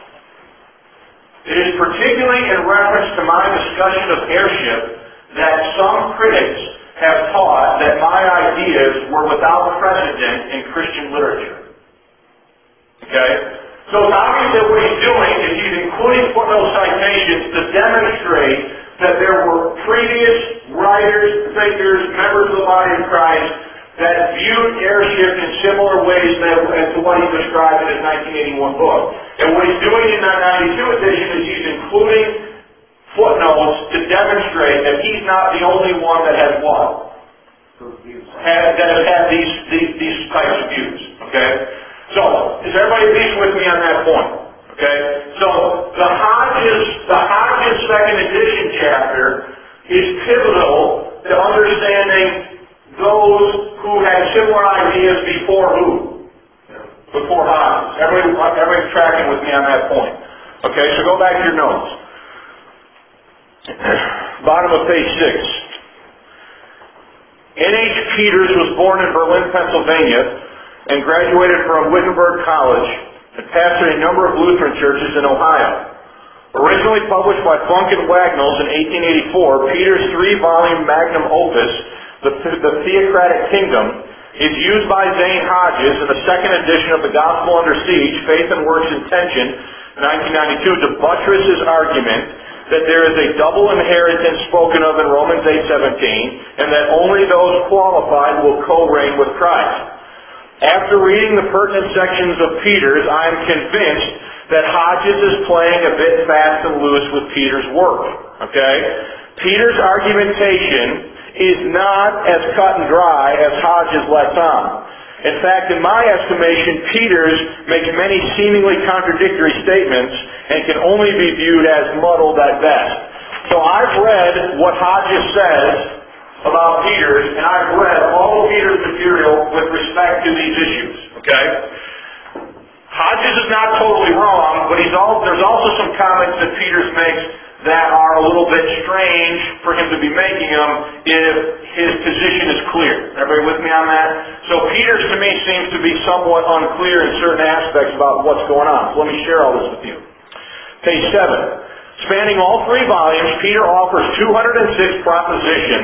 A: It is particularly in reference to my discussion of heirship that some critics have taught that my ideas were without precedent in Christian literature. Okay? So it's obvious that what he's doing is he's including footnote citations to demonstrate that there were previous writers, thinkers, members of the body of Christ that viewed heirship in similar ways as to what he described in his nineteen eighty-one book. And what he's doing in that ninety-two edition is he's including footnotes to demonstrate that he's not the only one that has what? Has, that has had these, these, these types of views. Okay? So, is everybody at least with me on that point? Okay? So, the Hodges, the Hodges second edition chapter is pivotal to understanding those who had similar ideas before who? Before Hodges. Everybody, everybody's tracking with me on that point. Okay, so go back to your notes. Bottom of page six. N H Peters was born in Berlin, Pennsylvania, and graduated from Wittenberg College and pastored a number of Lutheran churches in Ohio. Originally published by Funk and Wagnalls in eighteen eighty-four, Peters' three-volume magnum opus, The, the Theocratic Kingdom, is used by Zane Hodges in the second edition of The Gospel Under Siege, Faith and Works in Tension, nineteen ninety-two, to buttress his argument that there is a double inheritance spoken of in Romans eight seventeen, and that only those qualified will co-reign with Christ. After reading the pertinent sections of Peters, I am convinced that Hodges is playing a bit fast and loose with Peters' work. Okay? Peters' argumentation is not as cut and dry as Hodges lets on. In fact, in my estimation, Peters makes many seemingly contradictory statements and can only be viewed as muddled at best. So I've read what Hodges says about Peters, and I've read all of Peters' material with respect to these issues. Okay? Hodges is not totally wrong, but he's all, there's also some comments that Peters makes that are a little bit strange for him to be making them if his position is clear. Everybody with me on that? So Peters to me seems to be somewhat unclear in certain aspects about what's going on. So let me share all this with you. Page seven. Spanning all three volumes, Peter offers two hundred six propositions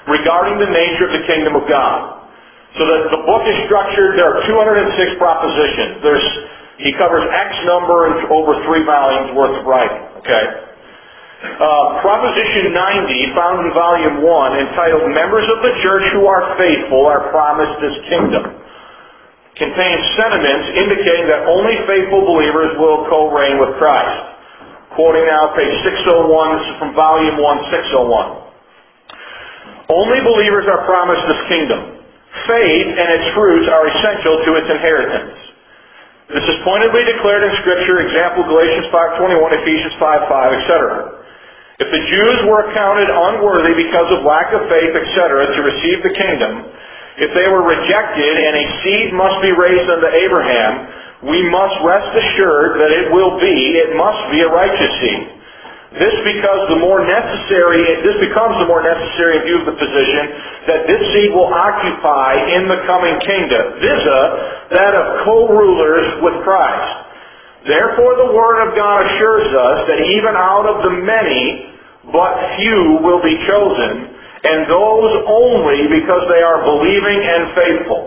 A: regarding the nature of the kingdom of God. So that the book is structured, there are two hundred six propositions. There's, he covers X number and over three volumes worth of writing, okay? Uh, Proposition ninety, found in Volume one, entitled Members of the Church Who Are Faithful Are Promised This Kingdom, contains sentiments indicating that only faithful believers will co-reign with Christ. Quoting now page six oh one, this is from Volume one, six oh one. Only believers are promised this kingdom. Faith and its fruits are essential to its inheritance. This is pointedly declared in Scripture, example Galatians five twenty-one, Ephesians five five, et cetera. If the Jews were accounted unworthy because of lack of faith, et cetera, to receive the kingdom, if they were rejected and a seed must be raised unto Abraham, we must rest assured that it will be, it must be a righteous seed. This because the more necessary, this becomes the more necessary in view of the position that this seed will occupy in the coming kingdom, visa that of co-rulers with Christ. Therefore the Word of God assures us that even out of the many, but few will be chosen, and those only because they are believing and faithful.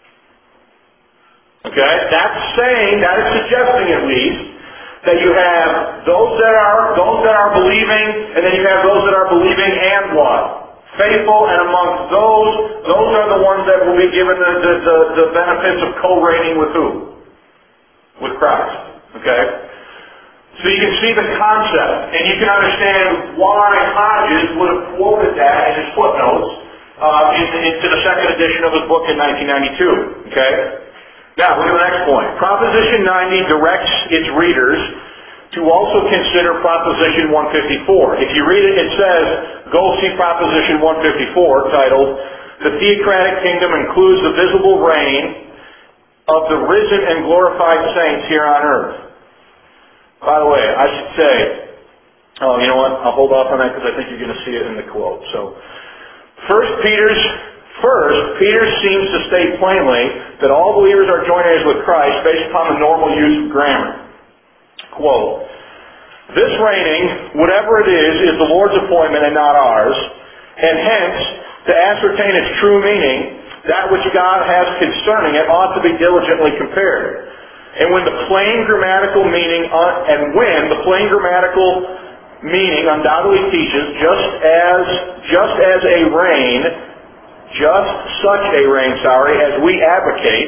A: Okay? That's saying, that is suggesting at least, that you have those that are those that are believing, and then you have those that are believing and what? Faithful, and amongst those, those are the ones that will be given the, the, the, the benefits of co-reigning with who? With Christ. Okay? So you can see the concept, and you can understand why Hodges would have quoted that in his footnotes uh, in, into the second edition of his book in nineteen ninety-two. Okay? Now, look at the next point. Proposition ninety directs its readers to also consider Proposition one fifty-four. If you read it, it says, go see Proposition one fifty-four, titled, The Theocratic Kingdom Includes the Visible Reign of the Risen and Glorified Saints Here on Earth. By the way, I should say, oh, you know what? I'll hold off on that because I think you're going to see it in the quote. So, First Peter's First, Peter seems to state plainly that all believers are joint heirs with Christ based upon the normal use of grammar. Quote, this reigning, whatever it is, is the Lord's appointment and not ours, and hence, to ascertain its true meaning, that which God has concerning it ought to be diligently compared. And when the plain grammatical meaning, uh, and when the plain grammatical meaning undoubtedly teaches, just as, just as a reign, just such a reign, sorry, as we advocate,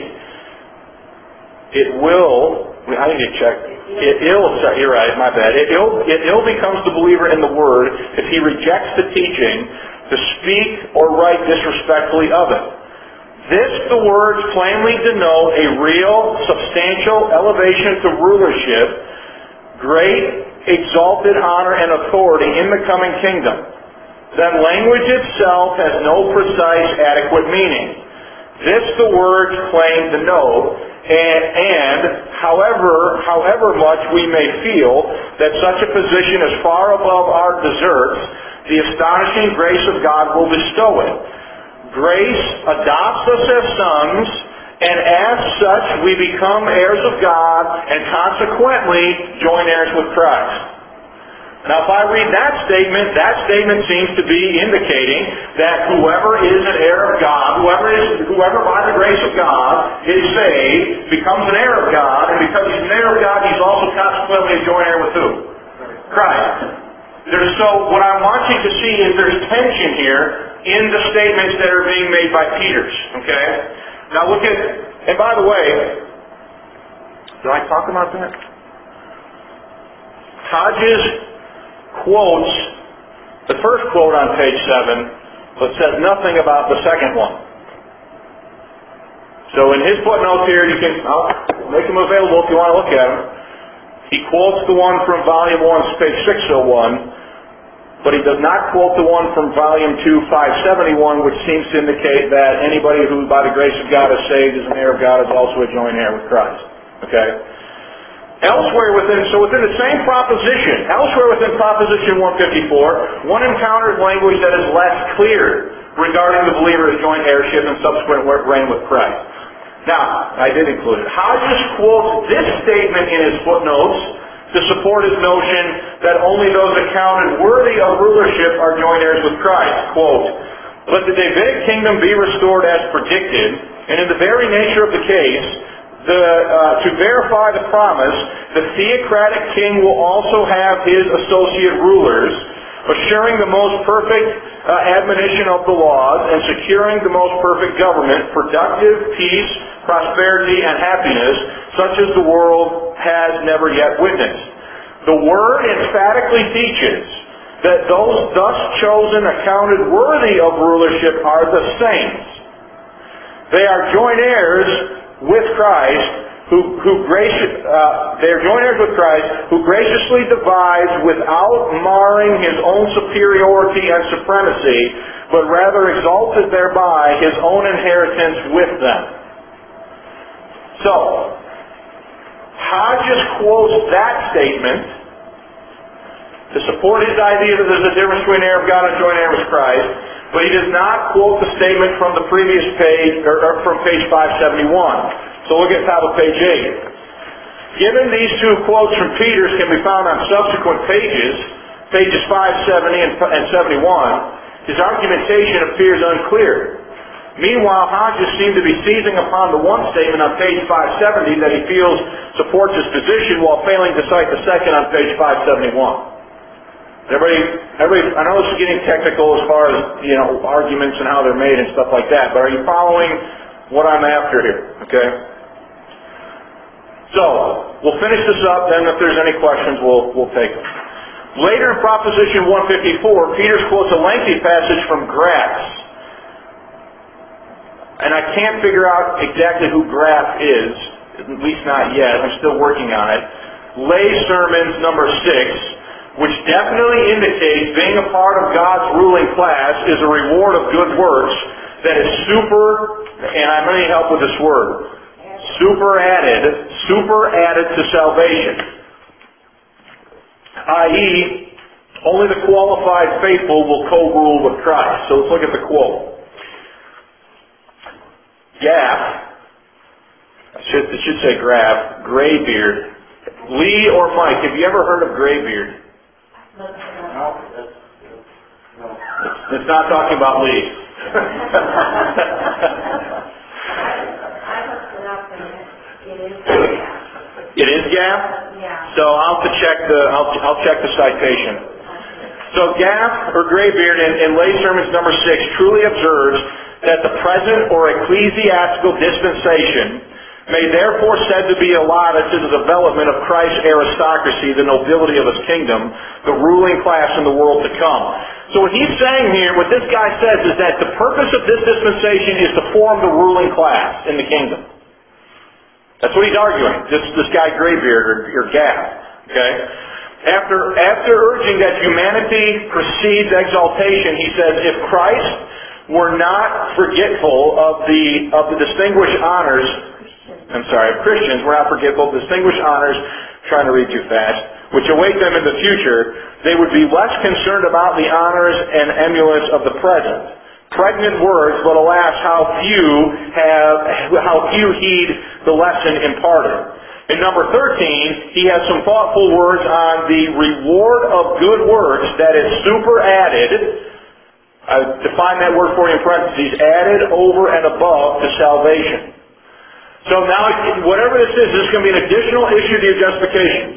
A: it will, I need to check, it ill, you're right, my bad, it ill, it ill becomes the believer in the Word if he rejects the teaching to speak or write disrespectfully of it. This, the words plainly denote a real, substantial elevation to rulership, great, exalted honor and authority in the coming kingdom. Then language itself has no precise, adequate meaning. This the words plain denote, and, and however, however much we may feel that such a position is far above our deserts, the astonishing grace of God will bestow it. Grace adopts us as sons, and as such we become heirs of God, and consequently join heirs with Christ. Now, if I read that statement, that statement seems to be indicating that whoever is an heir of God, whoever is, whoever by the grace of God is saved, becomes an heir of God, and because he's an heir of God, he's also consequently a joint heir with who? Christ. There's, so, what I'm wanting to see is there's tension here in the statements that are being made by Peter. Okay? Now look at, and by the way, did I talk about that? Hodges quotes the first quote on page seven, but says nothing about the second one. So in his footnotes here, you can I'll make them available if you want to look at them. He quotes the one from volume one, page six oh one, but he does not quote the one from volume two, five seventy-one, which seems to indicate that anybody who by the grace of God is saved is an heir of God is also a joint heir with Christ. Okay? Elsewhere within, so within the same proposition, elsewhere within Proposition one fifty-four, one encounters language that is less clear regarding the believer's joint heirship and subsequent reign with Christ. Now, I did include it. Hodges quotes this statement in his footnotes to support his notion that only those accounted worthy of rulership are joint heirs with Christ. Quote, Let the Davidic kingdom be restored as predicted, and in the very nature of the case, the, uh, to verify the promise, the theocratic king will also have his associate rulers, assuring the most perfect uh, admonition of the laws and securing the most perfect government, productive peace, prosperity, and happiness, such as the world has never yet witnessed. The Word emphatically teaches that those thus chosen, accounted worthy of rulership, are the saints. They are joint heirs with Christ, who, who gracious, uh, they are joint heirs with Christ, who graciously divides without marring his own superiority and supremacy, but rather exalted thereby his own inheritance with them. So, Hodges quotes that statement to support his idea that there's a difference between heir of God and joint heir with Christ, but he does not quote the statement from the previous page, or, or from page five seventy-one. So look at top of page eight. Given these two quotes from Peters can be found on subsequent pages, pages five seventy and seventy-one, his argumentation appears unclear. Meanwhile, Hodges seemed to be seizing upon the one statement on page five seventy that he feels supports his position while failing to cite the second on page five seventy-one. Everybody, everybody, I know this is getting technical as far as, you know, arguments and how they're made and stuff like that, but are you following what I'm after here? Okay? So, we'll finish this up, then if there's any questions, we'll, we'll take them. Later in Proposition one fifty-four, Peters quotes a lengthy passage from Graff. And I can't figure out exactly who Graff is, at least not yet. I'm still working on it. Lay Sermons number six, which definitely indicates being a part of God's ruling class is a reward of good works that is super, and I'm going to need help with this word, super added, super added to salvation. that is, only the qualified faithful will co-rule with Christ. So let's look at the quote. Gaff, it should, it should say Graff, Graybeard. Lee or Mike, have you ever heard of Graybeard?
C: No, that's, no.
A: It's not talking about Lee.
B: I looked it up and it is Gaff.
A: It is Gaff?
B: Yeah.
A: So I'll have to check the I'll, I'll check the citation. So Gaff or Graybeard in, in Lay Sermons number six truly observes that the present or ecclesiastical dispensation may therefore said to be allotted to the development of Christ's aristocracy, the nobility of his kingdom, the ruling class in the world to come. So what he's saying here, what this guy says, is that the purpose of this dispensation is to form the ruling class in the kingdom. That's what he's arguing, this, this guy Graybeard or, or Gaff. Okay? After, after urging that humanity precedes exaltation, he says, if Christ were not forgetful of the, of the distinguished honors I'm sorry, Christians were not forgetful of distinguished honors, trying to read too fast, which await them in the future, they would be less concerned about the honors and emulance of the present. Pregnant words, but alas, how few have, how few heed the lesson imparted. In number thirteen, he has some thoughtful words on the reward of good works that is superadded. I define that word for you in parentheses, added over and above to salvation. So now, whatever this is, this is going to be an additional issue to your justification.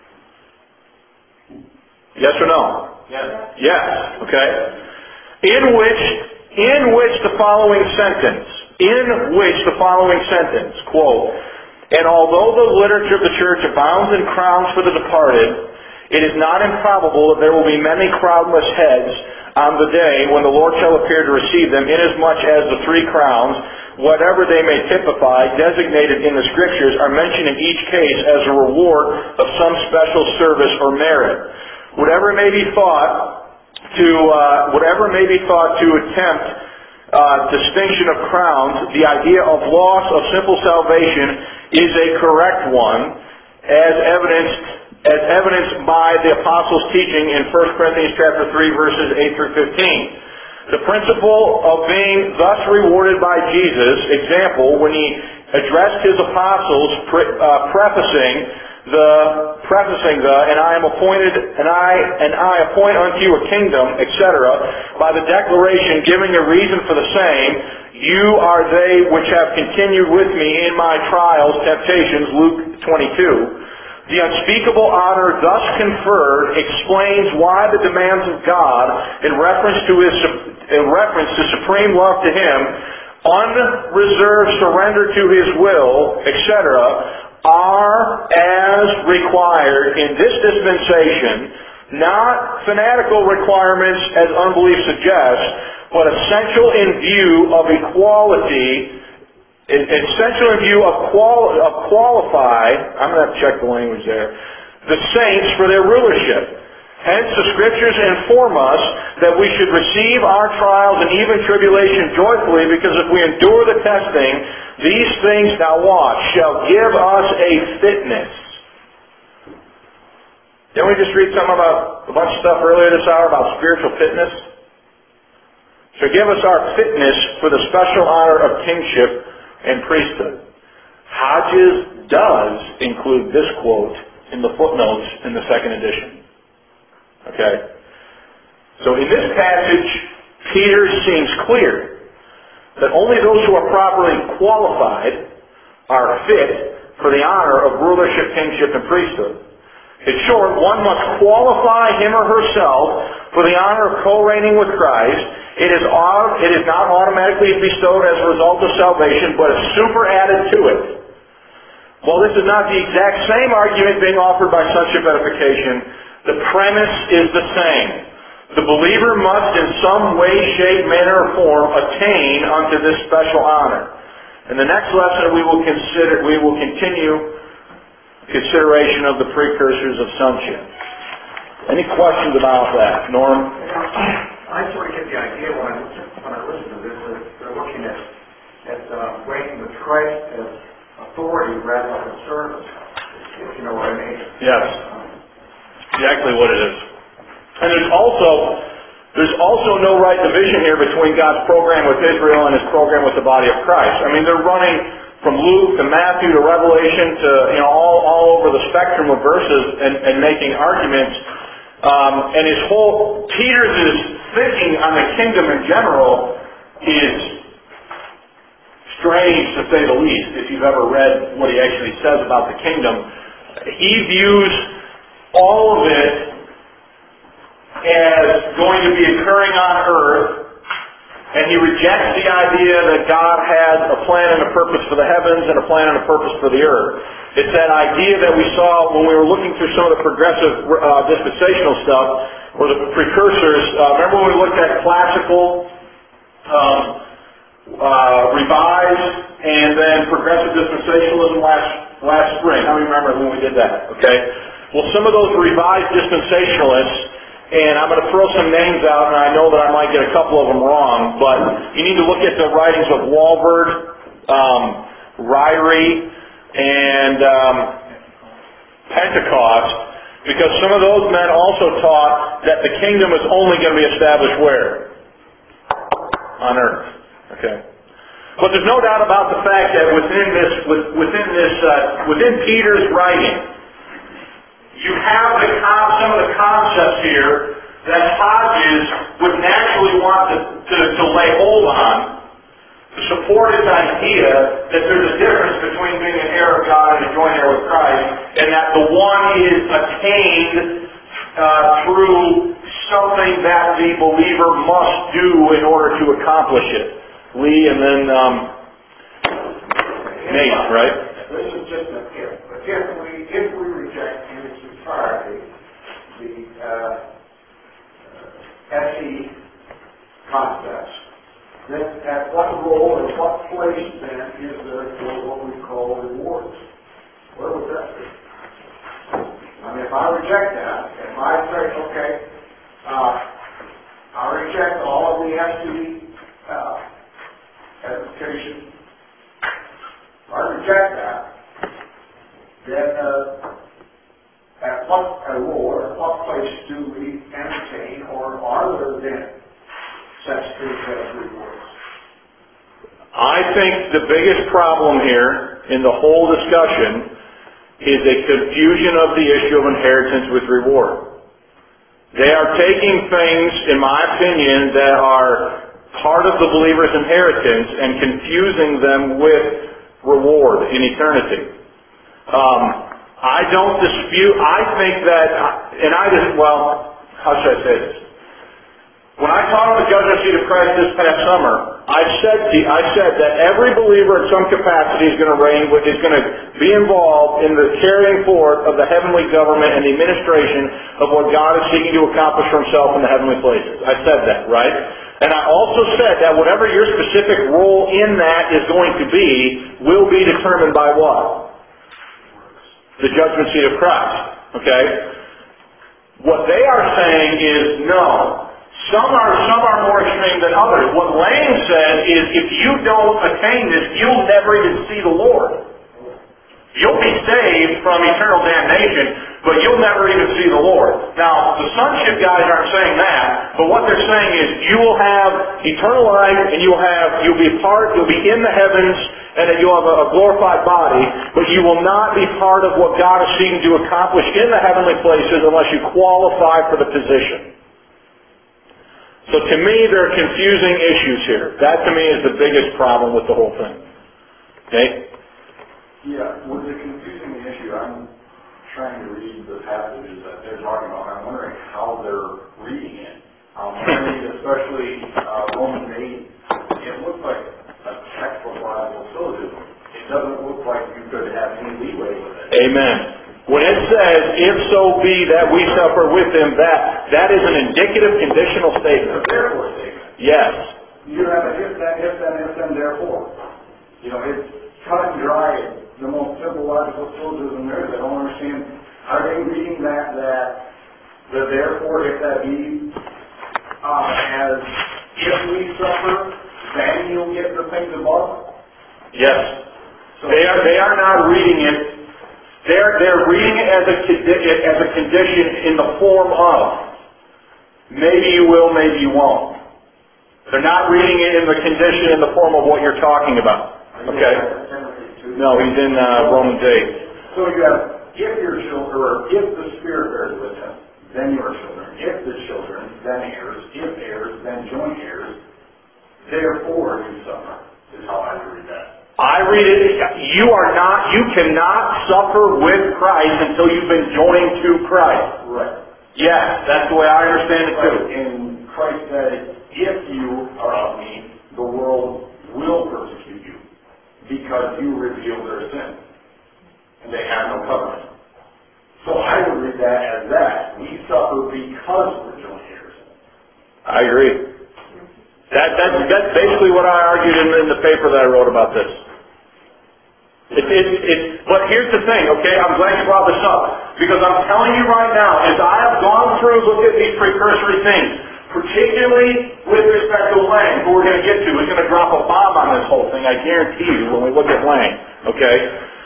A: Yes or no?
F: Yes.
A: Yes. Okay. In which, in which the following sentence, in which the following sentence, quote, and although the literature of the church abounds in crowns for the departed, it is not improbable that there will be many crownless heads on the day when the Lord shall appear to receive them, inasmuch as the three crowns, whatever they may typify, designated in the Scriptures, are mentioned in each case as a reward of some special service or merit. Whatever may be thought to, uh, whatever may be thought to attempt uh, distinction of crowns, the idea of loss of simple salvation is a correct one, as evidenced as evidenced by the Apostles' teaching in First Corinthians chapter three, verses eight through fifteen. The principle of being thus rewarded by Jesus, example, when he addressed his apostles, pre- uh, prefacing the prefacing the, and I am appointed, and I and I appoint unto you a kingdom, et cetera, by the declaration giving a reason for the same, you are they which have continued with me in my trials, temptations, Luke twenty-two. The unspeakable honor thus conferred explains why the demands of God in reference to His in reference to supreme love to Him, unreserved surrender to His will, et cetera, are as required in this dispensation, not fanatical requirements as unbelief suggests, but essential in view of equality, essential in view of, quali- of qualify, I'm going to have to check the language there, the saints for their rulership. Hence the Scriptures inform us that we should receive our trials and even tribulation joyfully, because if we endure the testing, these things, now watch, shall give us a fitness. Didn't we just read something about a bunch of stuff earlier this hour about spiritual fitness? Shall give us our fitness for the special honor of kingship and priesthood. Hodges does include this quote in the footnotes in the second edition. Okay? So in this passage, Peter seems clear that only those who are properly qualified are fit for the honor of rulership, kingship, and priesthood. In short, one must qualify him or herself for the honor of co-reigning with Christ. It is, it is not automatically bestowed as a result of salvation, but is superadded to it. While this is not the exact same argument being offered by sonship edification, the premise is the same. The believer must in some way, shape, manner, or form attain unto this special honor. In the next lesson we will consider we will continue consideration of the precursors of sonship. Any questions about that? Norm?
E: I sort of get the idea when I listen, when I listen to this that they're looking at at uh, reigning with Christ as authority rather than service, if you know what I mean.
A: Yes. Exactly what it is. And there's also there's also no right division here between God's program with Israel and His program with the body of Christ. I mean, they're running from Luke to Matthew to Revelation to, you know, all, all over the spectrum of verses and, and making arguments. Um, and his whole, Peter's thinking on the kingdom in general is strange, to say the least, if you've ever read what he actually says about the kingdom. He views all of it as going to be occurring on earth, and he rejects the idea that God has a plan and a purpose for the heavens and a plan and a purpose for the earth. It's that idea that we saw when we were looking through some of the progressive uh, dispensational stuff, or the precursors. Uh, remember when we looked at classical, um, uh, revised, and then progressive dispensationalism last last spring? How many remember when we did that? Okay. Well, some of those revised dispensationalists, and I'm going to throw some names out, and I know that I might get a couple of them wrong, but you need to look at the writings of Walvoord, um, Ryrie, and um, Pentecost, because some of those men also taught that the kingdom is only going to be established where? On earth. Okay. But there's no doubt about the fact that within this, within this, uh, within Peter's writing, you have the con- some of the concepts here that Hodges would naturally want to, to, to lay hold on to support his idea that there's a difference between being an heir of God and a joint heir with Christ, and that the one is attained uh, through something that the believer must do in order to accomplish it. Lee and then um, Nate, right?
C: This is just a if. But if we, if we reject in its entirety the uh, uh, S E concepts, then at what role or what place then is there for what we call rewards? Where would that be? I mean, if I reject that, if I say, okay, uh, I reject all of the S E uh, edification, if I reject that, then uh, at what uh, role, at what place do we entertain, or are there then such things as rewards?
A: I think the biggest problem here in the whole discussion is a confusion of the issue of inheritance with reward. They are taking things, in my opinion, that are part of the believer's inheritance and confusing them with reward in eternity. Um, I don't dispute, I think that, and I just, well, how should I say this? When I taught on the judgment seat of Christ this past summer, I said to, I said that every believer in some capacity is going to reign, is going to be involved in the carrying forth of the heavenly government and the administration of what God is seeking to accomplish for Himself in the heavenly places. I said that, right? And I also said that whatever your specific role in that is going to be will be determined by what? The judgment seat of Christ. Okay? What they are saying is no. Some are some are more extreme than others. What Lane said is if you don't attain this, you'll never even see the Lord. You'll be saved from eternal damnation, but you'll never even see the Lord. Now, the sonship guys aren't saying that, but what they're saying is you will have eternal life, and you'll have you'll be part, you'll be in the heavens, and that you'll have a, a glorified body, but you will not be part of what God is seeking to accomplish in the heavenly places unless you qualify for the position. So to me, there are confusing issues here. That to me is the biggest problem with the whole thing. Okay?
C: Yeah, with the confusing issue, I'm trying to read the passages that they're talking about. I'm wondering how they're reading it. Um, reading especially uh, Romans eight, it looks like a textbook logical syllogism. It doesn't look like you could have any leeway with it.
A: Amen. When it says, if so be that we suffer with Him, that that is an indicative conditional statement.
C: It's a therefore statement.
A: Yes.
C: You have a if then, if then, if then, therefore. You know, it's cut and dry, the most simple logical syllogism there is. I don't understand. Are they reading that, that the therefore, if that be, uh, as if we suffer, then you'll get the things above?
A: Yes.
C: So
A: they are they are not reading it. They're, they're reading it as a, as a condition in the form of maybe you will, maybe you won't. They're not reading it in the condition in the form of what you're talking about. Okay? No, he's in uh, Romans eight.
C: So you have, if your children, or if the Spirit bears with Him, then you are children. If the children, then heirs. If heirs, then joint heirs. Therefore you suffer, is how I read that.
A: I read it, you are not, you cannot suffer with Christ until you've been joined to Christ.
C: Right.
A: Yes, that's the way I understand it too.
C: And Christ said, if you are of me, the world will persecute you, because you reveal their sin. And they have no covenant. So I would read that as that. We suffer because we're joint heirs.
A: I agree. That, that's, that's basically what I argued in, in the paper that I wrote about this. It, it, it, but here's the thing, okay? I'm glad you brought this up. Because I'm telling you right now, as I have gone through, look at these precursory things, particularly with respect to Lang, who we're going to get to, is going to drop a bomb on this whole thing, I guarantee you, when we look at Lang, okay?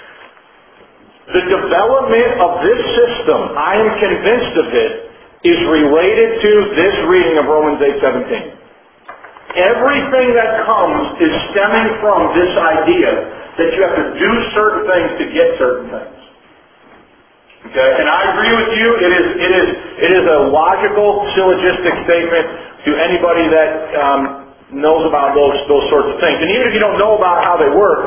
A: The development of this system, I am convinced of it, is related to this reading of Romans eight seventeen. Everything that comes is stemming from this idea that you have to do certain things to get certain things. Okay? And I agree with you, it is it is it is a logical, syllogistic statement to anybody that um, knows about those those sorts of things. And even if you don't know about how they work,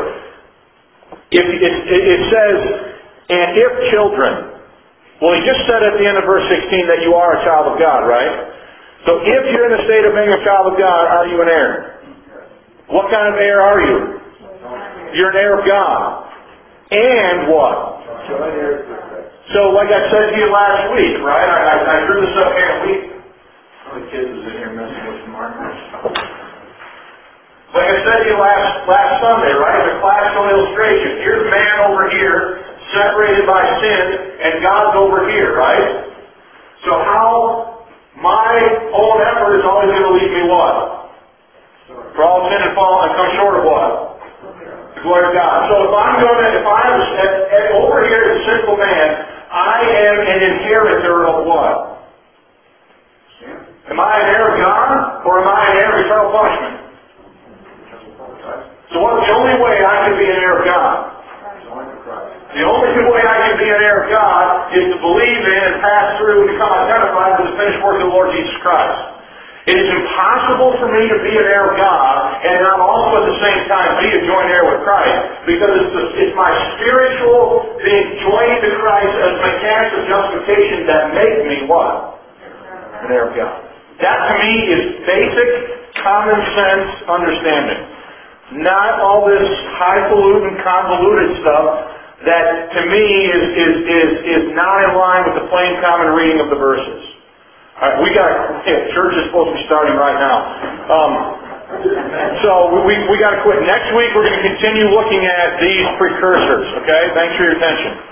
A: if it, it, it says, and if children, well, he just said at the end of verse sixteen that you are a child of God, right? So if you're in the state of being a child of God, are you an heir? What kind of heir are you? You're an heir of God. And what? So like I said to you last week, right? I, I, I drew this up here and we... How many kids is in here messing with some markers? Like I said to you last, last Sunday, right? The classical illustration. Here's man over here, separated by sin, and God's over here, right? So how... my own effort is always going to leave me what? For all sin and fall and come short of what? The glory of God. So if I'm going to, if I am over here as a sinful man, I am an inheritor of what? Am I an heir of God, or am I an heir of eternal punishment? So what's the only way I can be an heir of God? The only way I can be an heir of God is to believe in and pass through and become identified with the finished work of the Lord Jesus Christ. It is impossible for me to be an heir of God and not also at the same time be a joint heir with Christ, because it's, the, it's my spiritual being joined to Christ as mechanics of justification that make me what? An heir of God. That to me is basic, common sense understanding. Not all this highfalutin, convoluted stuff that to me is, is, is, is not in line with the plain common reading of the verses. All right, we got yeah, church is supposed to be starting right now. Um, so we, we got to quit. Next week we're going to continue looking at these precursors, okay? Thanks for your attention.